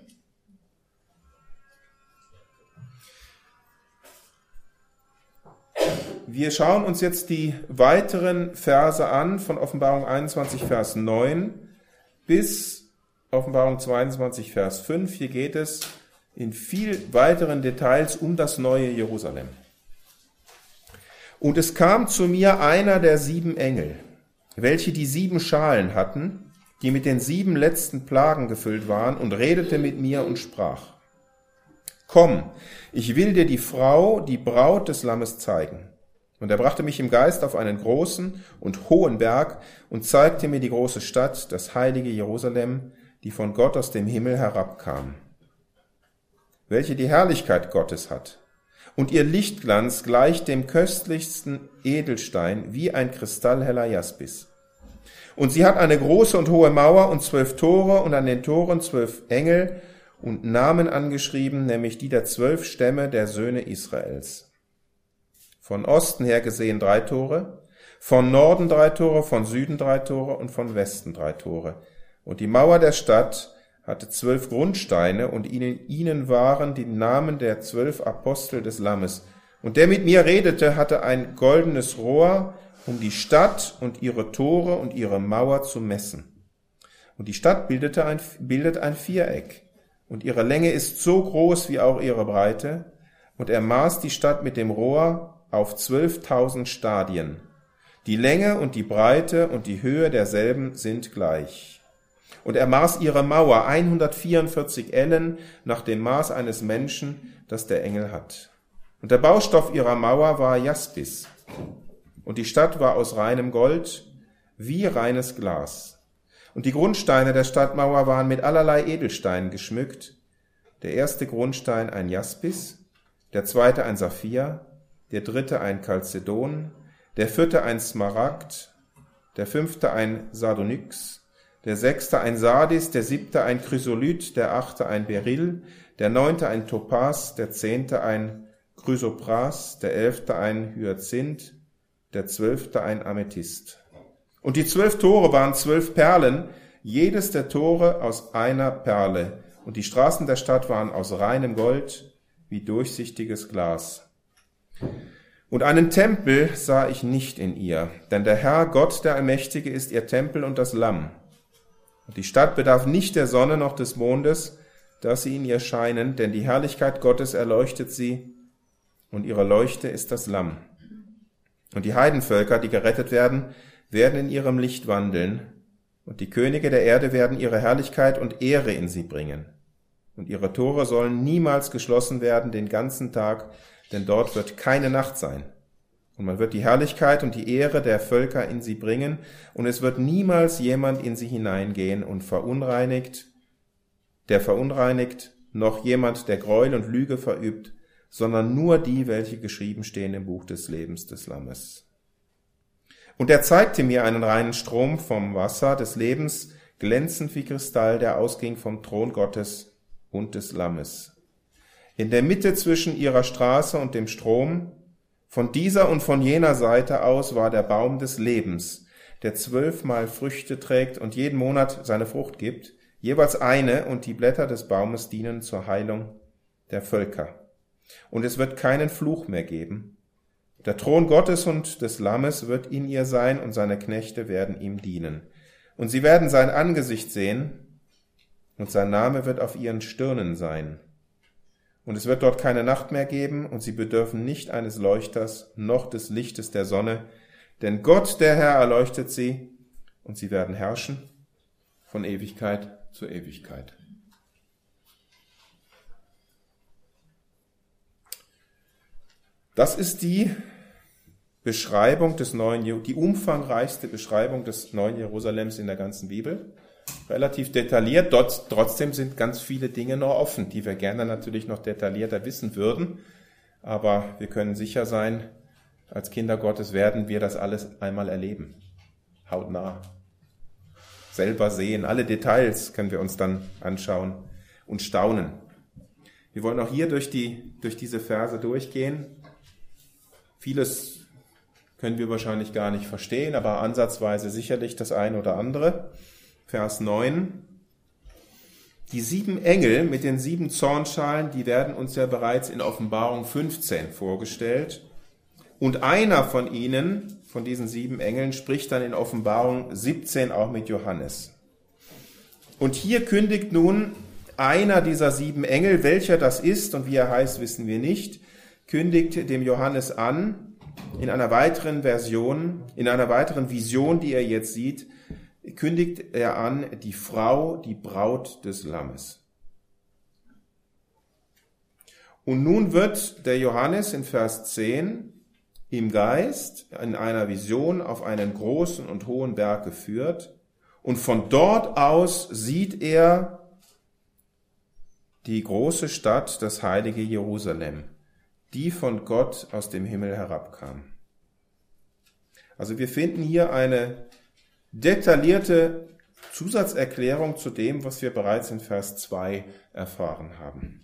Wir schauen uns jetzt die weiteren Verse an, von Offenbarung einundzwanzig, Vers neun bis Offenbarung zweiundzwanzig, Vers fünf. Hier geht es in viel weiteren Details um das neue Jerusalem. Und es kam zu mir einer der sieben Engel, welche die sieben Schalen hatten, die mit den sieben letzten Plagen gefüllt waren, und redete mit mir und sprach: Komm, ich will dir die Frau, die Braut des Lammes zeigen. Und er brachte mich im Geist auf einen großen und hohen Berg und zeigte mir die große Stadt, das heilige Jerusalem, die von Gott aus dem Himmel herabkam, welche die Herrlichkeit Gottes hat. Und ihr Lichtglanz gleicht dem köstlichsten Edelstein wie ein kristallheller Jaspis. Und sie hat eine große und hohe Mauer und zwölf Tore und an den Toren zwölf Engel und Namen angeschrieben, nämlich die der zwölf Stämme der Söhne Israels. Von Osten her gesehen drei Tore, von Norden drei Tore, von Süden drei Tore und von Westen drei Tore. Und die Mauer der Stadt hatte zwölf Grundsteine, und ihnen, ihnen waren die Namen der zwölf Apostel des Lammes. Und der mit mir redete, hatte ein goldenes Rohr, um die Stadt und ihre Tore und ihre Mauer zu messen. Und die Stadt bildete ein, bildet ein Viereck, und ihre Länge ist so groß wie auch ihre Breite, und er maß die Stadt mit dem Rohr auf zwölftausend Stadien. Die Länge und die Breite und die Höhe derselben sind gleich. Und er maß ihre Mauer hundertvierundvierzig Ellen nach dem Maß eines Menschen, das der Engel hat. Und der Baustoff ihrer Mauer war Jaspis. Und die Stadt war aus reinem Gold, wie reines Glas. Und die Grundsteine der Stadtmauer waren mit allerlei Edelsteinen geschmückt. Der erste Grundstein ein Jaspis, der zweite ein Saphir, der dritte ein Chalcedon, der vierte ein Smaragd, der fünfte ein Sardonyx, der sechste ein Sardis, der siebte ein Chrysolith, der achte ein Beryl, der neunte ein Topas, der zehnte ein Chrysopras, der elfte ein Hyazinth, der zwölfte ein Amethyst. Und die zwölf Tore waren zwölf Perlen, jedes der Tore aus einer Perle. Und die Straßen der Stadt waren aus reinem Gold, wie durchsichtiges Glas. Und einen Tempel sah ich nicht in ihr, denn der Herr, Gott, der Allmächtige, ist ihr Tempel und das Lamm. Und die Stadt bedarf nicht der Sonne noch des Mondes, dass sie in ihr scheinen, denn die Herrlichkeit Gottes erleuchtet sie, und ihre Leuchte ist das Lamm. Und die Heidenvölker, die gerettet werden, werden in ihrem Licht wandeln, und die Könige der Erde werden ihre Herrlichkeit und Ehre in sie bringen. Und ihre Tore sollen niemals geschlossen werden den ganzen Tag, denn dort wird keine Nacht sein. Und man wird die Herrlichkeit und die Ehre der Völker in sie bringen, und es wird niemals jemand in sie hineingehen und verunreinigt, der verunreinigt, noch jemand, der Gräuel und Lüge verübt, sondern nur die, welche geschrieben stehen im Buch des Lebens des Lammes. Und er zeigte mir einen reinen Strom vom Wasser des Lebens, glänzend wie Kristall, der ausging vom Thron Gottes und des Lammes. In der Mitte zwischen ihrer Straße und dem Strom, von dieser und von jener Seite aus, war der Baum des Lebens, der zwölfmal Früchte trägt und jeden Monat seine Frucht gibt, jeweils eine, und die Blätter des Baumes dienen zur Heilung der Völker. Und es wird keinen Fluch mehr geben. Der Thron Gottes und des Lammes wird in ihr sein, und seine Knechte werden ihm dienen. Und sie werden sein Angesicht sehen, und sein Name wird auf ihren Stirnen sein. Und es wird dort keine Nacht mehr geben, und sie bedürfen nicht eines Leuchters noch des Lichtes der Sonne, denn Gott, der Herr, erleuchtet sie, und sie werden herrschen von Ewigkeit zu Ewigkeit. Das ist die Beschreibung des neuen, die umfangreichste Beschreibung des neuen Jerusalems in der ganzen Bibel. Relativ detailliert, dort, trotzdem sind ganz viele Dinge noch offen, die wir gerne natürlich noch detaillierter wissen würden. Aber wir können sicher sein, als Kinder Gottes werden wir das alles einmal erleben. Hautnah. Selber sehen. Alle Details können wir uns dann anschauen und staunen. Wir wollen auch hier durch die, durch diese Verse durchgehen. Vieles können wir wahrscheinlich gar nicht verstehen, aber ansatzweise sicherlich das eine oder andere. Vers neun. Die sieben Engel mit den sieben Zornschalen, die werden uns ja bereits in Offenbarung fünfzehn vorgestellt. Und einer von ihnen, von diesen sieben Engeln, spricht dann in Offenbarung siebzehn auch mit Johannes. Und hier kündigt nun einer dieser sieben Engel, welcher das ist und wie er heißt, wissen wir nicht, kündigt dem Johannes an, in einer weiteren Version, in einer weiteren Vision, die er jetzt sieht, kündigt er an, die Frau, die Braut des Lammes. Und nun wird der Johannes in Vers zehn im Geist in einer Vision auf einen großen und hohen Berg geführt, und von dort aus sieht er die große Stadt, das heilige Jerusalem, die von Gott aus dem Himmel herabkam. Also wir finden hier eine detaillierte Zusatzerklärung zu dem, was wir bereits in Vers zwei erfahren haben.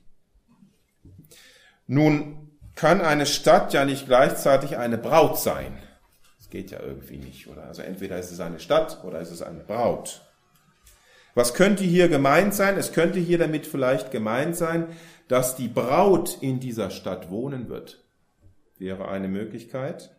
Nun kann eine Stadt ja nicht gleichzeitig eine Braut sein. Das geht ja irgendwie nicht, oder? Also entweder ist es eine Stadt oder ist es eine Braut. Was könnte hier gemeint sein? Es könnte hier damit vielleicht gemeint sein, dass die Braut in dieser Stadt wohnen wird. Wäre eine Möglichkeit.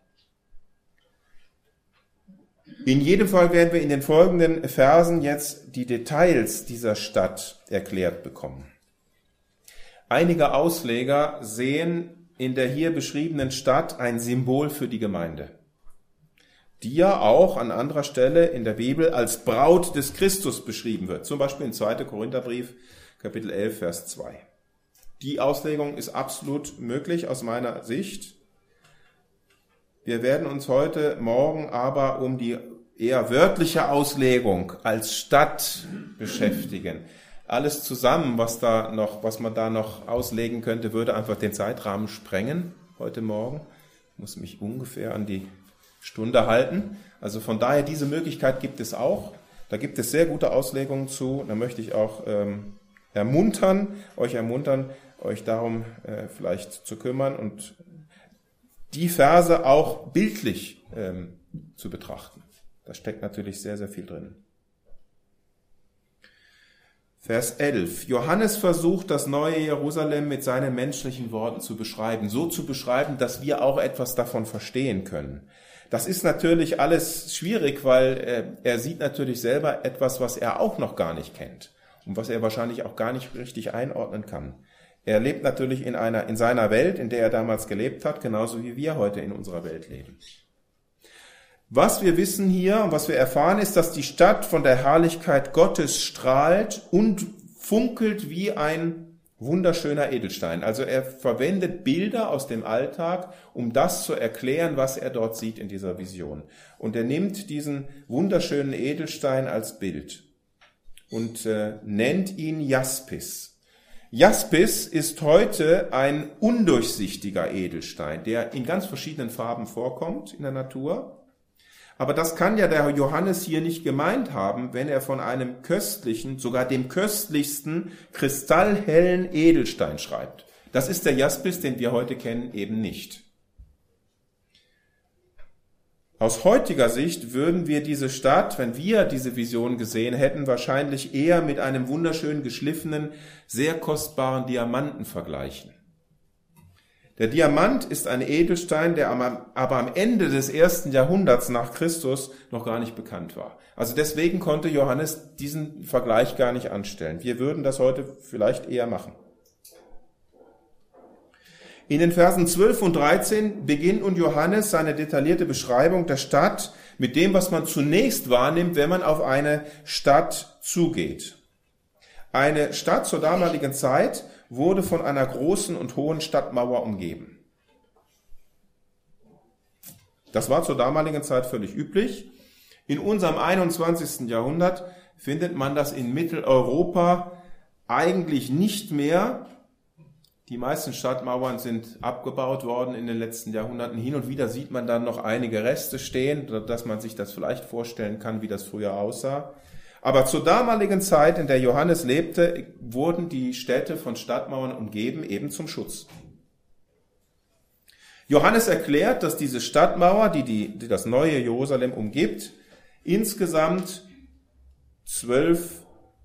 In jedem Fall werden wir in den folgenden Versen jetzt die Details dieser Stadt erklärt bekommen. Einige Ausleger sehen in der hier beschriebenen Stadt ein Symbol für die Gemeinde, die ja auch an anderer Stelle in der Bibel als Braut des Christus beschrieben wird, zum Beispiel in zweiten Korintherbrief, Kapitel elf, Vers zwei. Die Auslegung ist absolut möglich aus meiner Sicht. Wir werden uns heute Morgen aber um die eher wörtliche Auslegung als Stadt beschäftigen. Alles zusammen, was da noch, was man da noch auslegen könnte, würde einfach den Zeitrahmen sprengen heute Morgen. Ich muss mich ungefähr an die Stunde halten. Also von daher, diese Möglichkeit gibt es auch. Da gibt es sehr gute Auslegungen zu. Da möchte ich auch ähm, ermuntern, euch ermuntern, euch darum äh, vielleicht zu kümmern und die Verse auch bildlich ähm, zu betrachten. Da steckt natürlich sehr, sehr viel drin. Vers elf. Johannes versucht, das neue Jerusalem mit seinen menschlichen Worten zu beschreiben, so zu beschreiben, dass wir auch etwas davon verstehen können. Das ist natürlich alles schwierig, weil äh, er sieht natürlich selber etwas, was er auch noch gar nicht kennt und was er wahrscheinlich auch gar nicht richtig einordnen kann. Er lebt natürlich in einer, in seiner Welt, in der er damals gelebt hat, genauso wie wir heute in unserer Welt leben. Was wir wissen hier und was wir erfahren, ist, dass die Stadt von der Herrlichkeit Gottes strahlt und funkelt wie ein wunderschöner Edelstein. Also er verwendet Bilder aus dem Alltag, um das zu erklären, was er dort sieht in dieser Vision. Und er nimmt diesen wunderschönen Edelstein als Bild und äh, nennt ihn Jaspis. Jaspis ist heute ein undurchsichtiger Edelstein, der in ganz verschiedenen Farben vorkommt in der Natur. Aber das kann ja der Johannes hier nicht gemeint haben, wenn er von einem köstlichen, sogar dem köstlichsten, kristallhellen Edelstein schreibt. Das ist der Jaspis, den wir heute kennen, eben nicht. Aus heutiger Sicht würden wir diese Stadt, wenn wir diese Vision gesehen hätten, wahrscheinlich eher mit einem wunderschön geschliffenen, sehr kostbaren Diamanten vergleichen. Der Diamant ist ein Edelstein, der aber am Ende des ersten Jahrhunderts nach Christus noch gar nicht bekannt war. Also deswegen konnte Johannes diesen Vergleich gar nicht anstellen. Wir würden das heute vielleicht eher machen. In den Versen zwölf und dreizehn beginnt nun Johannes seine detaillierte Beschreibung der Stadt mit dem, was man zunächst wahrnimmt, wenn man auf eine Stadt zugeht. Eine Stadt zur damaligen Zeit wurde von einer großen und hohen Stadtmauer umgeben. Das war zur damaligen Zeit völlig üblich. In unserem einundzwanzigsten Jahrhundert findet man das in Mitteleuropa eigentlich nicht mehr. Die meisten Stadtmauern sind abgebaut worden in den letzten Jahrhunderten. Hin und wieder sieht man dann noch einige Reste stehen, dass man sich das vielleicht vorstellen kann, wie das früher aussah. Aber zur damaligen Zeit, in der Johannes lebte, wurden die Städte von Stadtmauern umgeben, eben zum Schutz. Johannes erklärt, dass diese Stadtmauer, die, die, die das neue Jerusalem umgibt, insgesamt zwölf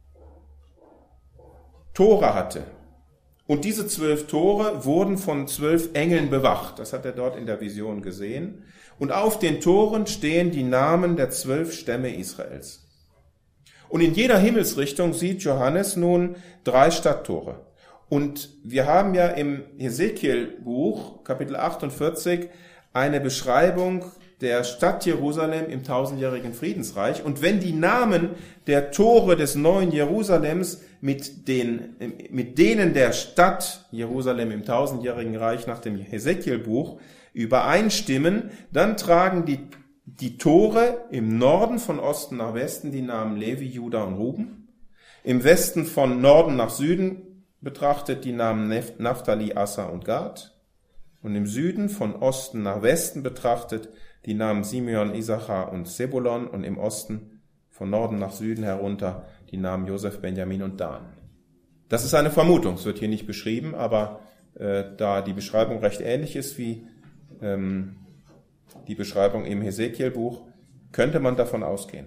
Tore hatte. Und diese zwölf Tore wurden von zwölf Engeln bewacht. Das hat er dort in der Vision gesehen. Und auf den Toren stehen die Namen der zwölf Stämme Israels. Und in jeder Himmelsrichtung sieht Johannes nun drei Stadttore. Und wir haben ja im Hesekiel-Buch, Kapitel achtundvierzig, eine Beschreibung der Stadt Jerusalem im tausendjährigen Friedensreich. Und wenn die Namen der Tore des neuen Jerusalems mit, den, mit denen der Stadt Jerusalem im tausendjährigen Reich nach dem Hesekiel-Buch übereinstimmen, dann tragen die Die Tore im Norden von Osten nach Westen die Namen Levi, Juda und Ruben. Im Westen von Norden nach Süden betrachtet die Namen Naphtali, Asser und Gad. Und im Süden von Osten nach Westen betrachtet die Namen Simeon, Issachar und Sebulon. Und im Osten von Norden nach Süden herunter die Namen Josef, Benjamin und Dan. Das ist eine Vermutung, es wird hier nicht beschrieben, aber äh, da die Beschreibung recht ähnlich ist wie ähm, die Beschreibung im Hesekiel-Buch, könnte man davon ausgehen.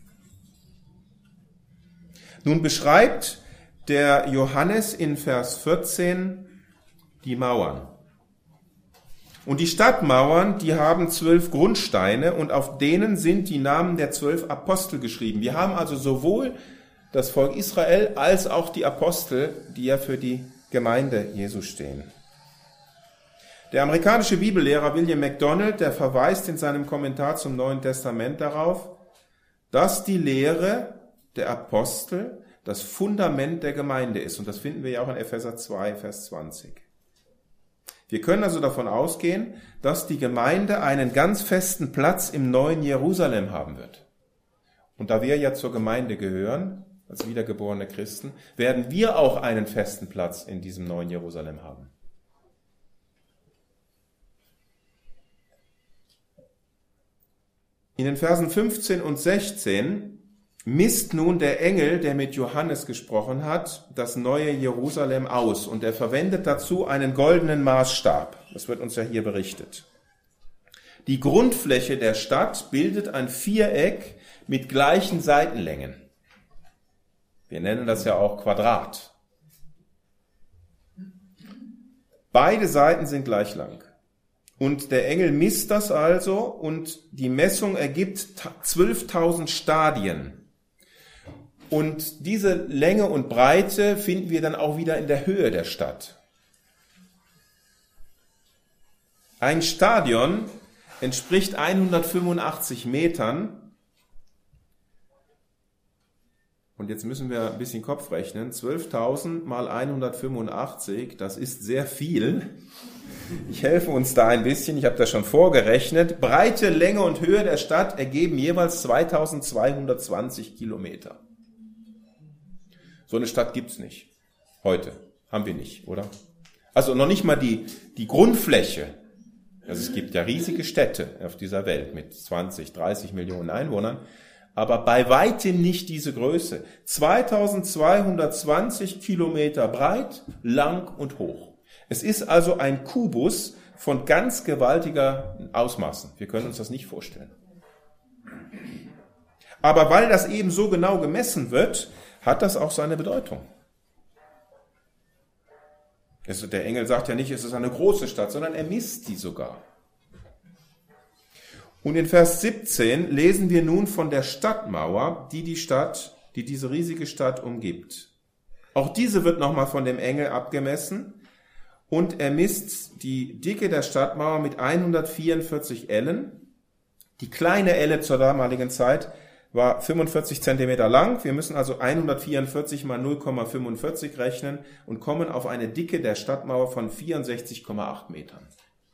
Nun beschreibt der Johannes in Vers vierzehn die Mauern. Und die Stadtmauern, die haben zwölf Grundsteine und auf denen sind die Namen der zwölf Apostel geschrieben. Wir haben also sowohl das Volk Israel als auch die Apostel, die ja für die Gemeinde Jesu stehen. Der amerikanische Bibellehrer William MacDonald, der verweist in seinem Kommentar zum Neuen Testament darauf, dass die Lehre der Apostel das Fundament der Gemeinde ist. Und das finden wir ja auch in Epheser zwei, Vers zwanzig. Wir können also davon ausgehen, dass die Gemeinde einen ganz festen Platz im neuen Jerusalem haben wird. Und da wir ja zur Gemeinde gehören, als wiedergeborene Christen, werden wir auch einen festen Platz in diesem neuen Jerusalem haben. In den Versen fünfzehn und sechzehn misst nun der Engel, der mit Johannes gesprochen hat, das neue Jerusalem aus. Und er verwendet dazu einen goldenen Maßstab. Das wird uns ja hier berichtet. Die Grundfläche der Stadt bildet ein Viereck mit gleichen Seitenlängen. Wir nennen das ja auch Quadrat. Beide Seiten sind gleich lang. Und der Engel misst das also und die Messung ergibt zwölftausend Stadien. Und diese Länge und Breite finden wir dann auch wieder in der Höhe der Stadt. Ein Stadion entspricht hundertfünfundachtzig Metern. Und jetzt müssen wir ein bisschen Kopf rechnen. zwölftausend mal hundertfünfundachtzig, das ist sehr viel. Ich helfe uns da ein bisschen, ich habe das schon vorgerechnet. Breite, Länge und Höhe der Stadt ergeben jeweils zweitausendzweihundertzwanzig Kilometer. So eine Stadt gibt's nicht. Heute. Haben wir nicht, oder? Also noch nicht mal die, die Grundfläche. Also es gibt ja riesige Städte auf dieser Welt mit zwanzig, dreißig Millionen Einwohnern. Aber bei weitem nicht diese Größe. zweitausendzweihundertzwanzig Kilometer breit, lang und hoch. Es ist also ein Kubus von ganz gewaltiger Ausmaßen. Wir können uns das nicht vorstellen. Aber weil das eben so genau gemessen wird, hat das auch seine Bedeutung. Also der Engel sagt ja nicht, es ist eine große Stadt, sondern er misst die sogar. Und in Vers siebzehn lesen wir nun von der Stadtmauer, die die Stadt, die diese riesige Stadt umgibt. Auch diese wird nochmal von dem Engel abgemessen und er misst die Dicke der Stadtmauer mit hundertvierundvierzig Ellen. Die kleine Elle zur damaligen Zeit war fünfundvierzig Zentimeter lang. Wir müssen also hundertvierundvierzig mal null Komma fünfundvierzig rechnen und kommen auf eine Dicke der Stadtmauer von vierundsechzig Komma acht Metern.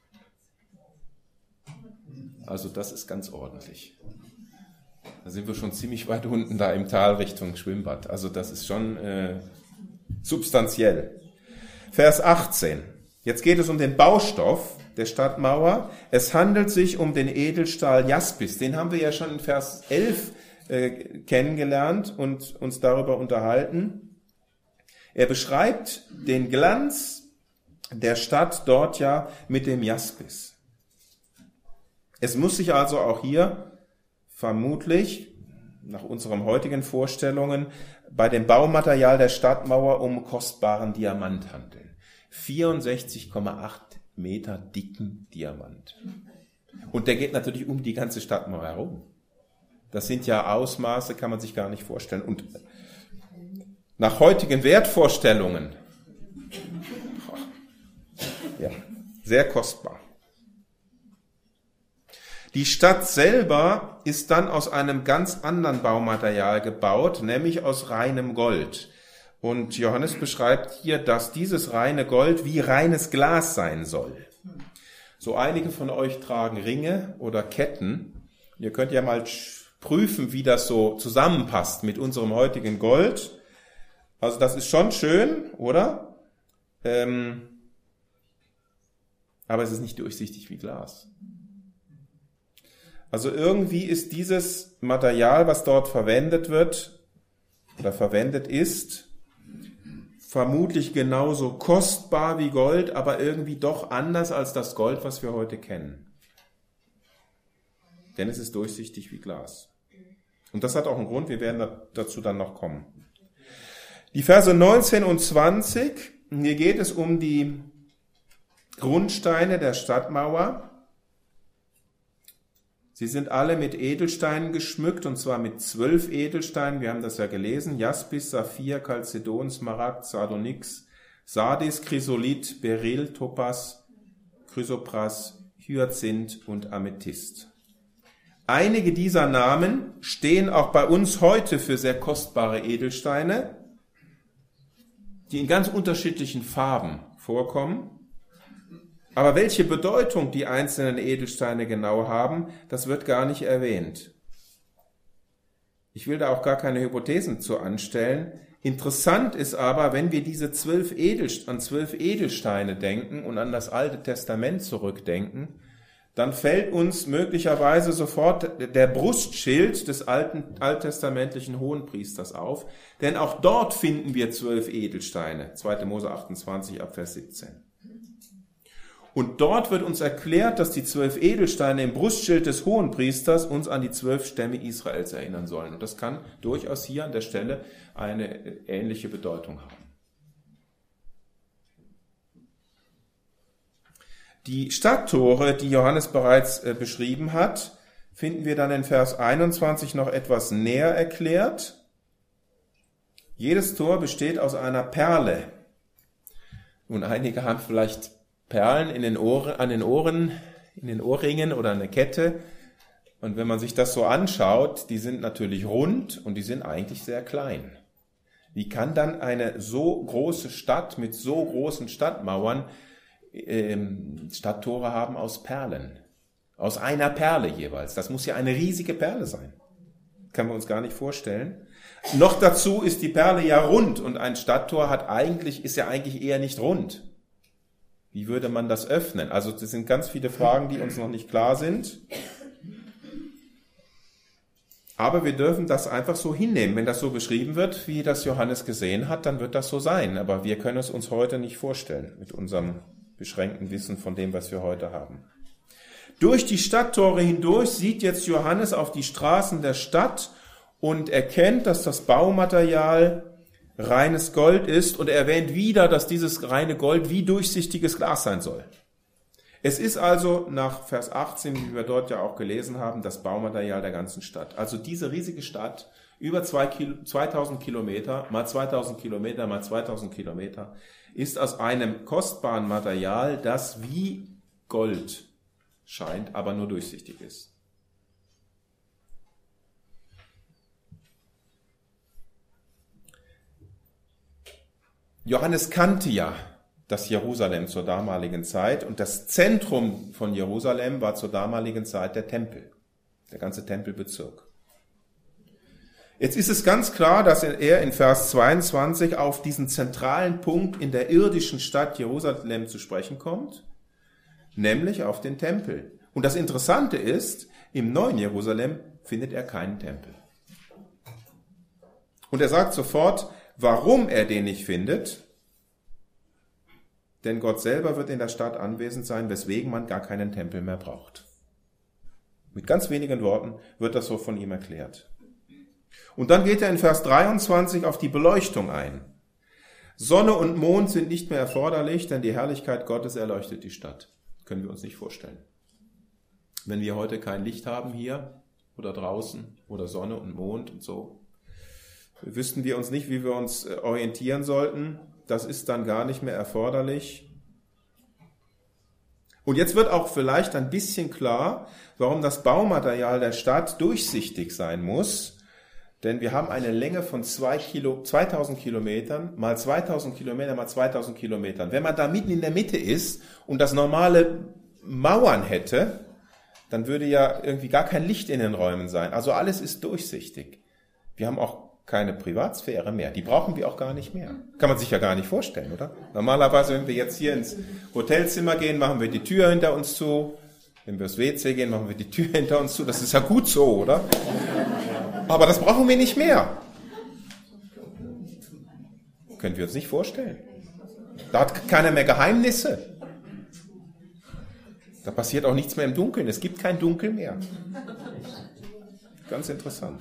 Also das ist ganz ordentlich. Da sind wir schon ziemlich weit unten da im Tal Richtung Schwimmbad. Also das ist schon äh, substanziell. Vers achtzehn. Jetzt geht es um den Baustoff der Stadtmauer. Es handelt sich um den Edelstahl Jaspis. Den haben wir ja schon in Vers elf äh, kennengelernt und uns darüber unterhalten. Er beschreibt den Glanz der Stadt dort ja mit dem Jaspis. Es muss sich also auch hier vermutlich, nach unseren heutigen Vorstellungen, bei dem Baumaterial der Stadtmauer um kostbaren Diamant handeln. vierundsechzig Komma acht Meter dicken Diamant. Und der geht natürlich um die ganze Stadtmauer herum. Das sind ja Ausmaße, kann man sich gar nicht vorstellen. Und nach heutigen Wertvorstellungen, ja, sehr kostbar. Die Stadt selber ist dann aus einem ganz anderen Baumaterial gebaut, nämlich aus reinem Gold. Und Johannes beschreibt hier, dass dieses reine Gold wie reines Glas sein soll. So einige von euch tragen Ringe oder Ketten. Ihr könnt ja mal prüfen, wie das so zusammenpasst mit unserem heutigen Gold. Also das ist schon schön, oder? Ähm, aber es ist nicht durchsichtig wie Glas. Also irgendwie ist dieses Material, was dort verwendet wird oder verwendet ist, vermutlich genauso kostbar wie Gold, aber irgendwie doch anders als das Gold, was wir heute kennen. Denn es ist durchsichtig wie Glas. Und das hat auch einen Grund, wir werden dazu dann noch kommen. Die Verse neunzehn und zwanzig, hier geht es um die Grundsteine der Stadtmauer. Sie sind alle mit Edelsteinen geschmückt, und zwar mit zwölf Edelsteinen. Wir haben das ja gelesen. Jaspis, Saphir, Chalcedon, Smaragd, Sardonyx, Sardis, Chrysolit, Beryl, Topas, Chrysopras, Hyazinth und Amethyst. Einige dieser Namen stehen auch bei uns heute für sehr kostbare Edelsteine, die in ganz unterschiedlichen Farben vorkommen. Aber welche Bedeutung die einzelnen Edelsteine genau haben, das wird gar nicht erwähnt. Ich will da auch gar keine Hypothesen zu anstellen. Interessant ist aber, wenn wir diese zwölf Edelst- an zwölf Edelsteine denken und an das Alte Testament zurückdenken, dann fällt uns möglicherweise sofort der Brustschild des alten alttestamentlichen Hohenpriesters auf, denn auch dort finden wir zwölf Edelsteine. zweiter Mose achtundzwanzig, ab Vers siebzehn. Und dort wird uns erklärt, dass die zwölf Edelsteine im Brustschild des Hohenpriesters uns an die zwölf Stämme Israels erinnern sollen. Und das kann durchaus hier an der Stelle eine ähnliche Bedeutung haben. Die Stadttore, die Johannes bereits äh, beschrieben hat, finden wir dann in Vers einundzwanzig noch etwas näher erklärt. Jedes Tor besteht aus einer Perle. Und einige haben vielleicht Perlen in den Ohren, an den Ohren, in den Ohrringen oder eine Kette. Und wenn man sich das so anschaut, die sind natürlich rund und die sind eigentlich sehr klein. Wie kann dann eine so große Stadt mit so großen Stadtmauern ähm, Stadttore haben aus Perlen? Aus einer Perle jeweils. Das muss ja eine riesige Perle sein. Können wir uns gar nicht vorstellen. Noch dazu ist die Perle ja rund und ein Stadttor hat eigentlich, ist ja eigentlich eher nicht rund. Wie würde man das öffnen? Also das sind ganz viele Fragen, die uns noch nicht klar sind. Aber wir dürfen das einfach so hinnehmen. Wenn das so beschrieben wird, wie das Johannes gesehen hat, dann wird das so sein. Aber wir können es uns heute nicht vorstellen, mit unserem beschränkten Wissen von dem, was wir heute haben. Durch die Stadttore hindurch sieht jetzt Johannes auf die Straßen der Stadt und erkennt, dass das Baumaterial reines Gold ist, und er erwähnt wieder, dass dieses reine Gold wie durchsichtiges Glas sein soll. Es ist also nach Vers achtzehn, wie wir dort ja auch gelesen haben, das Baumaterial der ganzen Stadt. Also diese riesige Stadt, über zweitausend Kilometer, mal zweitausend Kilometer, mal zweitausend Kilometer, ist aus einem kostbaren Material, das wie Gold scheint, aber nur durchsichtig ist. Johannes kannte ja das Jerusalem zur damaligen Zeit, und das Zentrum von Jerusalem war zur damaligen Zeit der Tempel, der ganze Tempelbezirk. Jetzt ist es ganz klar, dass er in Vers zweiundzwanzig auf diesen zentralen Punkt in der irdischen Stadt Jerusalem zu sprechen kommt, nämlich auf den Tempel. Und das Interessante ist, im neuen Jerusalem findet er keinen Tempel. Und er sagt sofort, warum er den nicht findet, denn Gott selber wird in der Stadt anwesend sein, weswegen man gar keinen Tempel mehr braucht. Mit ganz wenigen Worten wird das so von ihm erklärt. Und dann geht er in Vers dreiundzwanzig auf die Beleuchtung ein. Sonne und Mond sind nicht mehr erforderlich, denn die Herrlichkeit Gottes erleuchtet die Stadt. Können wir uns nicht vorstellen. Wenn wir heute kein Licht haben hier oder draußen oder Sonne und Mond und so, wüssten wir uns nicht, wie wir uns orientieren sollten. Das ist dann gar nicht mehr erforderlich. Und jetzt wird auch vielleicht ein bisschen klar, warum das Baumaterial der Stadt durchsichtig sein muss. Denn wir haben eine Länge von zwei Kilo, zweitausend Kilometern, mal zweitausend Kilometer, mal zweitausend Kilometern. Wenn man da mitten in der Mitte ist und das normale Mauern hätte, dann würde ja irgendwie gar kein Licht in den Räumen sein. Also alles ist durchsichtig. Wir haben auch keine Privatsphäre mehr. Die brauchen wir auch gar nicht mehr. Kann man sich ja gar nicht vorstellen, oder? Normalerweise, wenn wir jetzt hier ins Hotelzimmer gehen, machen wir die Tür hinter uns zu. Wenn wir aufs W C gehen, machen wir die Tür hinter uns zu. Das ist ja gut so, oder? Aber das brauchen wir nicht mehr. Können wir uns nicht vorstellen. Da hat keiner mehr Geheimnisse. Da passiert auch nichts mehr im Dunkeln. Es gibt kein Dunkel mehr. Ganz interessant.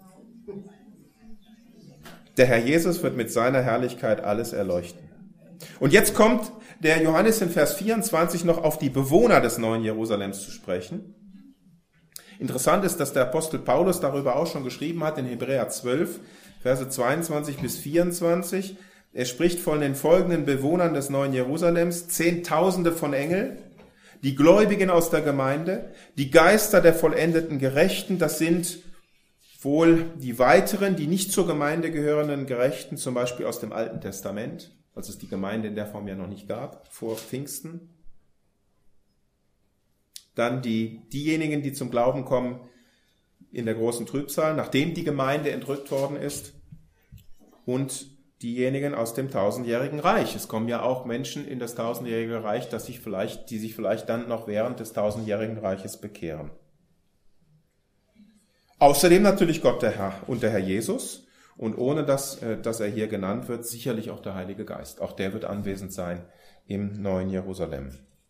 Der Herr Jesus wird mit seiner Herrlichkeit alles erleuchten. Und jetzt kommt der Johannes in Vers vierundzwanzig noch auf die Bewohner des neuen Jerusalems zu sprechen. Interessant ist, dass der Apostel Paulus darüber auch schon geschrieben hat in Hebräer zwölf, Verse zweiundzwanzig bis vierundzwanzig. Er spricht von den folgenden Bewohnern des neuen Jerusalems: Zehntausende von Engeln, die Gläubigen aus der Gemeinde, die Geister der vollendeten Gerechten, das sind wohl die weiteren, die nicht zur Gemeinde gehörenden Gerechten, zum Beispiel aus dem Alten Testament, als es die Gemeinde in der Form ja noch nicht gab, vor Pfingsten. Dann die, diejenigen, die zum Glauben kommen in der großen Trübsal, nachdem die Gemeinde entrückt worden ist. Und diejenigen aus dem tausendjährigen Reich. Es kommen ja auch Menschen in das tausendjährige Reich, dass sich vielleicht, die sich vielleicht dann noch während des tausendjährigen Reiches bekehren. Außerdem natürlich Gott der Herr und der Herr Jesus. Und ohne dass, dass er hier genannt wird, sicherlich auch der Heilige Geist. Auch der wird anwesend sein im neuen Jerusalem.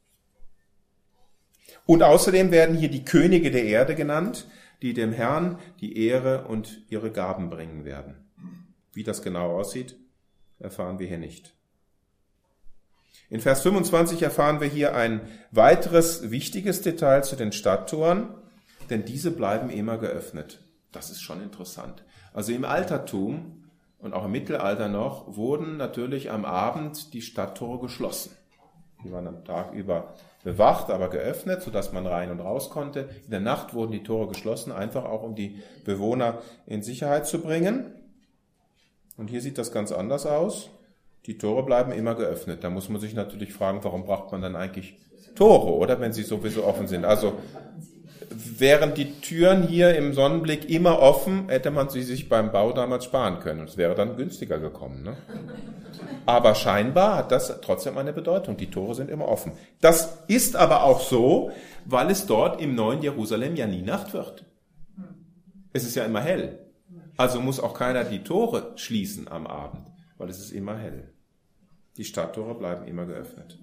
Und außerdem werden hier die Könige der Erde genannt, die dem Herrn die Ehre und ihre Gaben bringen werden. Wie das genau aussieht, erfahren wir hier nicht. In Vers fünfundzwanzig erfahren wir hier ein weiteres wichtiges Detail zu den Stadttoren, denn diese bleiben immer geöffnet. Das ist schon interessant. Also im Altertum und auch im Mittelalter noch wurden natürlich am Abend die Stadttore geschlossen. Die waren am Tag über bewacht, aber geöffnet, sodass man rein und raus konnte. In der Nacht wurden die Tore geschlossen, einfach auch um die Bewohner in Sicherheit zu bringen. Und hier sieht das ganz anders aus. Die Tore bleiben immer geöffnet. Da muss man sich natürlich fragen, warum braucht man dann eigentlich Tore, oder, wenn sie sowieso offen sind? Also wären die Türen hier im Sonnenblick immer offen, hätte man sie sich beim Bau damals sparen können. Und es wäre dann günstiger gekommen, ne? Aber scheinbar hat das trotzdem eine Bedeutung. Die Tore sind immer offen. Das ist aber auch so, weil es dort im neuen Jerusalem ja nie Nacht wird. Es ist ja immer hell. Also muss auch keiner die Tore schließen am Abend, weil es ist immer hell. Die Stadttore bleiben immer geöffnet.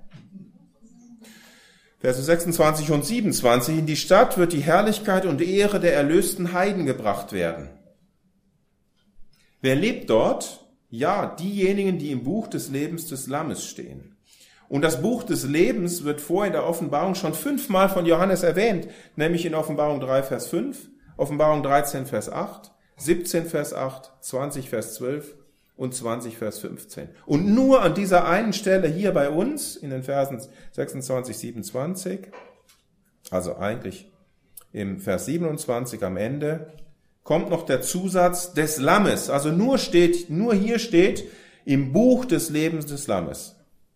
Verse sechsundzwanzig und siebenundzwanzig. In die Stadt wird die Herrlichkeit und Ehre der erlösten Heiden gebracht werden. Wer lebt dort? Ja, diejenigen, die im Buch des Lebens des Lammes stehen. Und das Buch des Lebens wird vorher in der Offenbarung schon fünfmal von Johannes erwähnt, nämlich in Offenbarung drei, Vers fünf, Offenbarung dreizehn, Vers acht, siebzehn, Vers acht, zwanzig, Vers zwölf und zwanzig, Vers fünfzehn. Und nur an dieser einen Stelle hier bei uns, in den Versen sechsundzwanzig, siebenundzwanzig, also eigentlich im Vers siebenundzwanzig am Ende, kommt noch der Zusatz des Lammes. Also nur steht, nur hier steht im Buch des Lebens des Lammes.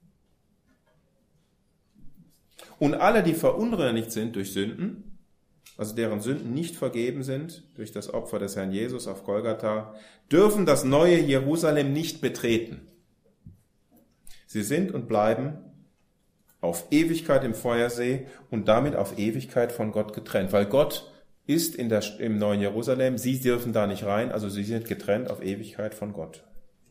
Und alle, die verunreinigt sind durch Sünden, also deren Sünden nicht vergeben sind durch das Opfer des Herrn Jesus auf Golgatha, dürfen das neue Jerusalem nicht betreten. Sie sind und bleiben auf Ewigkeit im Feuersee und damit auf Ewigkeit von Gott getrennt, weil Gott ist in der, im neuen Jerusalem, sie dürfen da nicht rein, also sie sind getrennt auf Ewigkeit von Gott.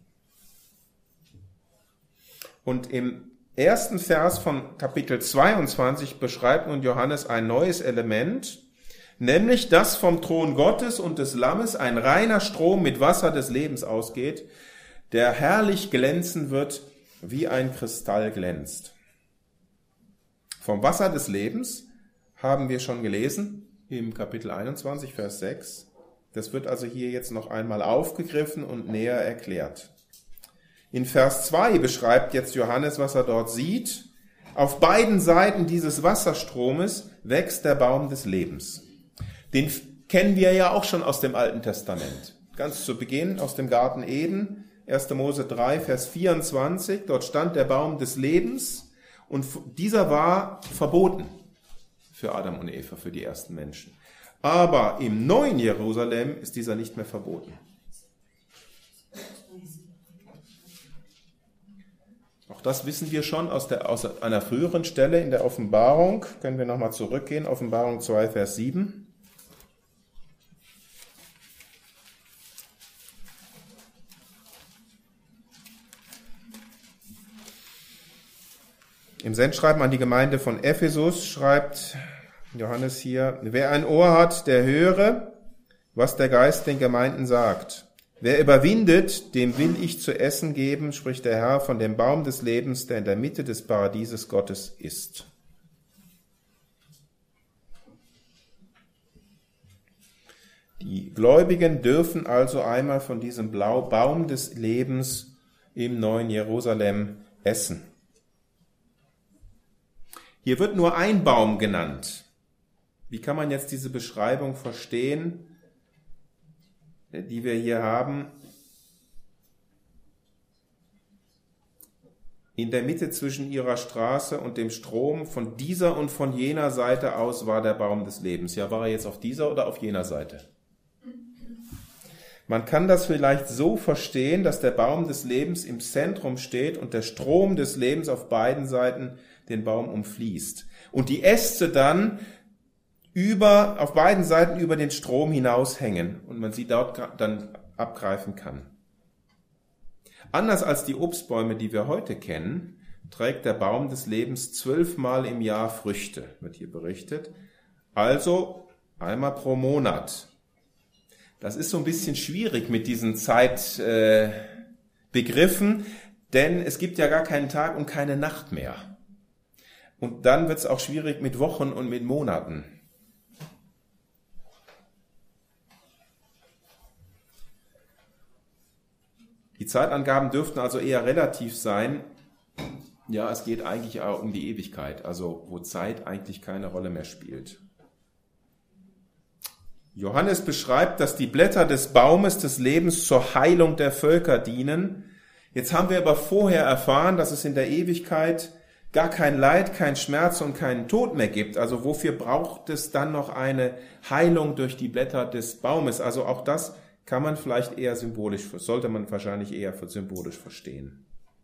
Und im ersten Vers von Kapitel zweiundzwanzig beschreibt nun Johannes ein neues Element, nämlich dass vom Thron Gottes und des Lammes ein reiner Strom mit Wasser des Lebens ausgeht, der herrlich glänzen wird, wie ein Kristall glänzt. Vom Wasser des Lebens haben wir schon gelesen im Kapitel einundzwanzig, Vers sechs. Das wird also hier jetzt noch einmal aufgegriffen und näher erklärt. In Vers zwei beschreibt jetzt Johannes, was er dort sieht. Auf beiden Seiten dieses Wasserstromes wächst der Baum des Lebens. Den kennen wir ja auch schon aus dem Alten Testament. Ganz zu Beginn aus dem Garten Eden, erster Mose drei, Vers vierundzwanzig. Dort stand der Baum des Lebens und dieser war verboten für Adam und Eva, für die ersten Menschen. Aber im neuen Jerusalem ist dieser nicht mehr verboten. Auch das wissen wir schon aus, der, aus einer früheren Stelle in der Offenbarung. Können wir nochmal zurückgehen, Offenbarung zwei, Vers sieben. Im Sendschreiben an die Gemeinde von Ephesus schreibt Johannes hier, wer ein Ohr hat, der höre, was der Geist den Gemeinden sagt. Wer überwindet, dem will ich zu essen geben, spricht der Herr, von dem Baum des Lebens, der in der Mitte des Paradieses Gottes ist. Die Gläubigen dürfen also einmal von diesem Baum des Lebens im neuen Jerusalem essen. Hier wird nur ein Baum genannt. Wie kann man jetzt diese Beschreibung verstehen, die wir hier haben? In der Mitte zwischen ihrer Straße und dem Strom, von dieser und von jener Seite aus war der Baum des Lebens. Ja, war er jetzt auf dieser oder auf jener Seite? Man kann das vielleicht so verstehen, dass der Baum des Lebens im Zentrum steht und der Strom des Lebens auf beiden Seiten den Baum umfließt. Und die Äste dann über, auf beiden Seiten über den Strom hinaushängen und man sie dort dann abgreifen kann. Anders als die Obstbäume, die wir heute kennen, trägt der Baum des Lebens zwölfmal im Jahr Früchte, wird hier berichtet. Also einmal pro Monat. Das ist so ein bisschen schwierig mit diesen Zeitbegriffen, äh, denn es gibt ja gar keinen Tag und keine Nacht mehr. Und dann wird es auch schwierig mit Wochen und mit Monaten. Die Zeitangaben dürften also eher relativ sein. Ja, es geht eigentlich auch um die Ewigkeit, also wo Zeit eigentlich keine Rolle mehr spielt. Johannes beschreibt, dass die Blätter des Baumes des Lebens zur Heilung der Völker dienen. Jetzt haben wir aber vorher erfahren, dass es in der Ewigkeit gar kein Leid, kein Schmerz und keinen Tod mehr gibt. Also wofür braucht es dann noch eine Heilung durch die Blätter des Baumes? Also auch das kann man vielleicht eher symbolisch, sollte man wahrscheinlich eher symbolisch verstehen.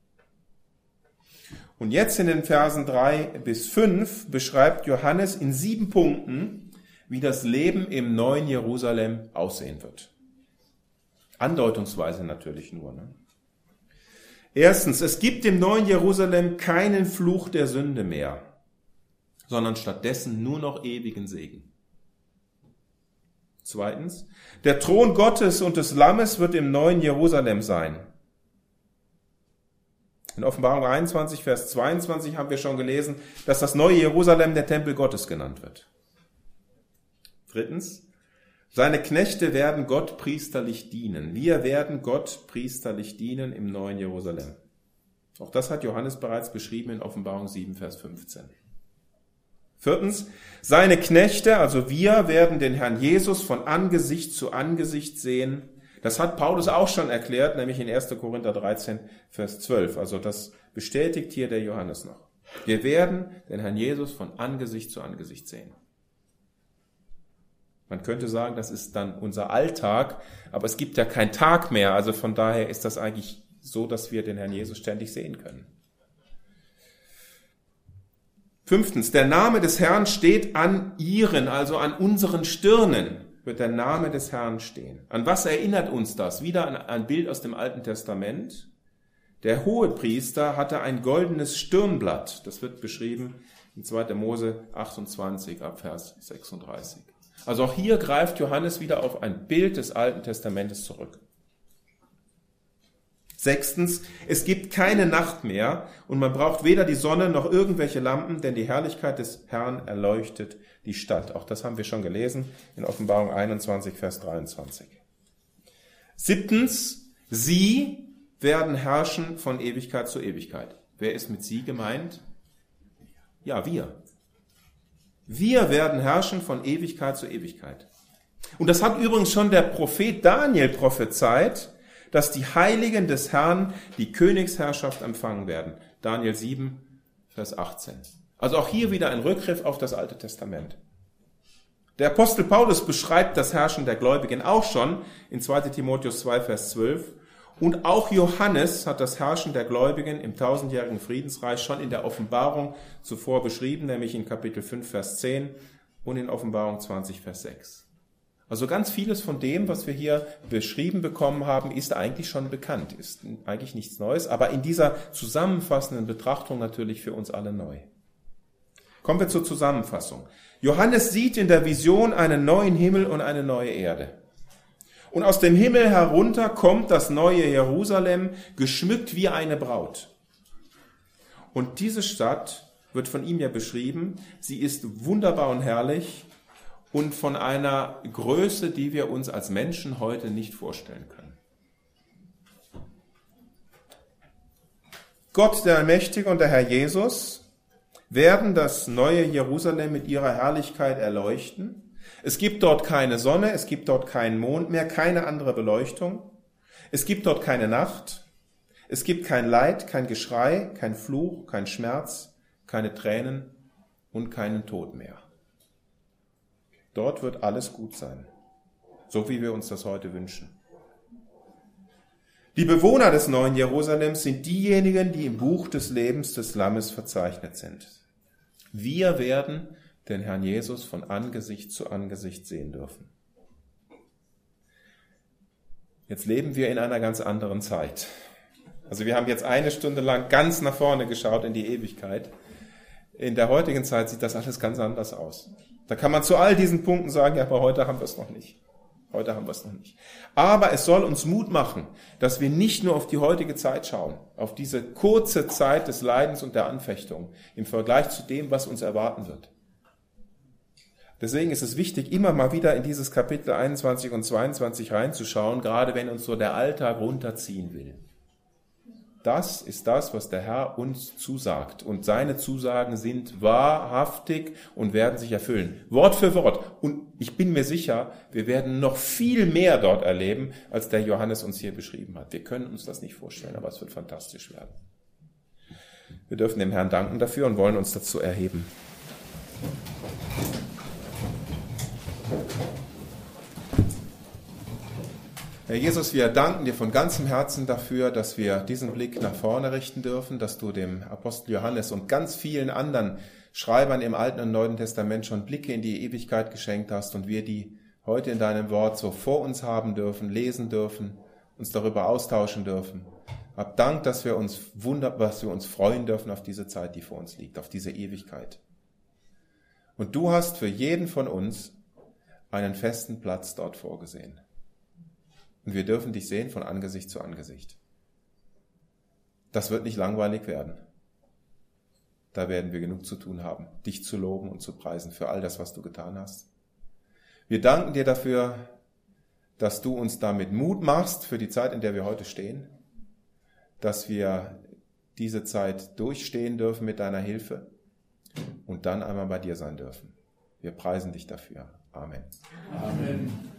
Und jetzt in den Versen drei bis fünf beschreibt Johannes in sieben Punkten, wie das Leben im neuen Jerusalem aussehen wird. Andeutungsweise natürlich nur. Ne? Erstens, es gibt im neuen Jerusalem keinen Fluch der Sünde mehr, sondern stattdessen nur noch ewigen Segen. Zweitens, der Thron Gottes und des Lammes wird im neuen Jerusalem sein. In Offenbarung einundzwanzig, Vers zweiundzwanzig haben wir schon gelesen, dass das neue Jerusalem der Tempel Gottes genannt wird. Drittens, seine Knechte werden Gott priesterlich dienen. Wir werden Gott priesterlich dienen im neuen Jerusalem. Auch das hat Johannes bereits beschrieben in Offenbarung sieben, Vers fünfzehn. Viertens, seine Knechte, also wir, werden den Herrn Jesus von Angesicht zu Angesicht sehen. Das hat Paulus auch schon erklärt, nämlich in erster Korinther dreizehn, Vers zwölf. Also das bestätigt hier der Johannes noch. Wir werden den Herrn Jesus von Angesicht zu Angesicht sehen. Man könnte sagen, das ist dann unser Alltag, aber es gibt ja keinen Tag mehr. Also von daher ist das eigentlich so, dass wir den Herrn Jesus ständig sehen können. Fünftens, der Name des Herrn steht an ihren, also an unseren Stirnen, wird der Name des Herrn stehen. An was erinnert uns das? Wieder an ein Bild aus dem Alten Testament. Der Hohepriester hatte ein goldenes Stirnblatt. Das wird beschrieben in zweiter Mose achtundzwanzig, ab Vers sechsunddreißig. Also auch hier greift Johannes wieder auf ein Bild des Alten Testamentes zurück. Sechstens, es gibt keine Nacht mehr und man braucht weder die Sonne noch irgendwelche Lampen, denn die Herrlichkeit des Herrn erleuchtet die Stadt. Auch das haben wir schon gelesen in Offenbarung einundzwanzig, Vers dreiundzwanzig. Siebtens, sie werden herrschen von Ewigkeit zu Ewigkeit. Wer ist mit sie gemeint? Ja, wir. Wir werden herrschen von Ewigkeit zu Ewigkeit. Und das hat übrigens schon der Prophet Daniel prophezeit, dass die Heiligen des Herrn die Königsherrschaft empfangen werden. Daniel sieben, Vers achtzehn. Also auch hier wieder ein Rückgriff auf das Alte Testament. Der Apostel Paulus beschreibt das Herrschen der Gläubigen auch schon in zweiter Timotheus zwei, Vers zwölf. Und auch Johannes hat das Herrschen der Gläubigen im tausendjährigen Friedensreich schon in der Offenbarung zuvor beschrieben, nämlich in Kapitel fünf, Vers zehn und in Offenbarung zwanzig, Vers sechs. Also ganz vieles von dem, was wir hier beschrieben bekommen haben, ist eigentlich schon bekannt, ist eigentlich nichts Neues, aber in dieser zusammenfassenden Betrachtung natürlich für uns alle neu. Kommen wir zur Zusammenfassung. Johannes sieht in der Vision einen neuen Himmel und eine neue Erde. Und aus dem Himmel herunter kommt das neue Jerusalem, geschmückt wie eine Braut. Und diese Stadt wird von ihm ja beschrieben, sie ist wunderbar und herrlich und von einer Größe, die wir uns als Menschen heute nicht vorstellen können. Gott, der Allmächtige und der Herr Jesus werden das neue Jerusalem mit ihrer Herrlichkeit erleuchten. Es gibt dort keine Sonne, es gibt dort keinen Mond mehr, keine andere Beleuchtung. Es gibt dort keine Nacht. Es gibt kein Leid, kein Geschrei, kein Fluch, kein Schmerz, keine Tränen und keinen Tod mehr. Dort wird alles gut sein, so wie wir uns das heute wünschen. Die Bewohner des neuen Jerusalems sind diejenigen, die im Buch des Lebens des Lammes verzeichnet sind. Wir werden den Herrn Jesus von Angesicht zu Angesicht sehen dürfen. Jetzt leben wir in einer ganz anderen Zeit. Also wir haben jetzt eine Stunde lang ganz nach vorne geschaut in die Ewigkeit. In der heutigen Zeit sieht das alles ganz anders aus. Da kann man zu all diesen Punkten sagen, ja, aber heute haben wir es noch nicht. Heute haben wir es noch nicht. Aber es soll uns Mut machen, dass wir nicht nur auf die heutige Zeit schauen, auf diese kurze Zeit des Leidens und der Anfechtung im Vergleich zu dem, was uns erwarten wird. Deswegen ist es wichtig, immer mal wieder in dieses Kapitel einundzwanzig und zweiundzwanzig reinzuschauen, gerade wenn uns so der Alltag runterziehen will. Das ist das, was der Herr uns zusagt. Und seine Zusagen sind wahrhaftig und werden sich erfüllen. Wort für Wort. Und ich bin mir sicher, wir werden noch viel mehr dort erleben, als der Johannes uns hier beschrieben hat. Wir können uns das nicht vorstellen, aber es wird fantastisch werden. Wir dürfen dem Herrn danken dafür und wollen uns dazu erheben. Herr Jesus, wir danken dir von ganzem Herzen dafür, dass wir diesen Blick nach vorne richten dürfen, dass du dem Apostel Johannes und ganz vielen anderen Schreibern im Alten und Neuen Testament schon Blicke in die Ewigkeit geschenkt hast und wir die heute in deinem Wort so vor uns haben dürfen, lesen dürfen, uns darüber austauschen dürfen. Hab Dank, dass wir uns wunder, dass wir uns freuen dürfen auf diese Zeit, die vor uns liegt, auf diese Ewigkeit. Und du hast für jeden von uns einen festen Platz dort vorgesehen. Und wir dürfen dich sehen von Angesicht zu Angesicht. Das wird nicht langweilig werden. Da werden wir genug zu tun haben, dich zu loben und zu preisen für all das, was du getan hast. Wir danken dir dafür, dass du uns damit Mut machst für die Zeit, in der wir heute stehen, dass wir diese Zeit durchstehen dürfen mit deiner Hilfe und dann einmal bei dir sein dürfen. Wir preisen dich dafür. Amen. Amen.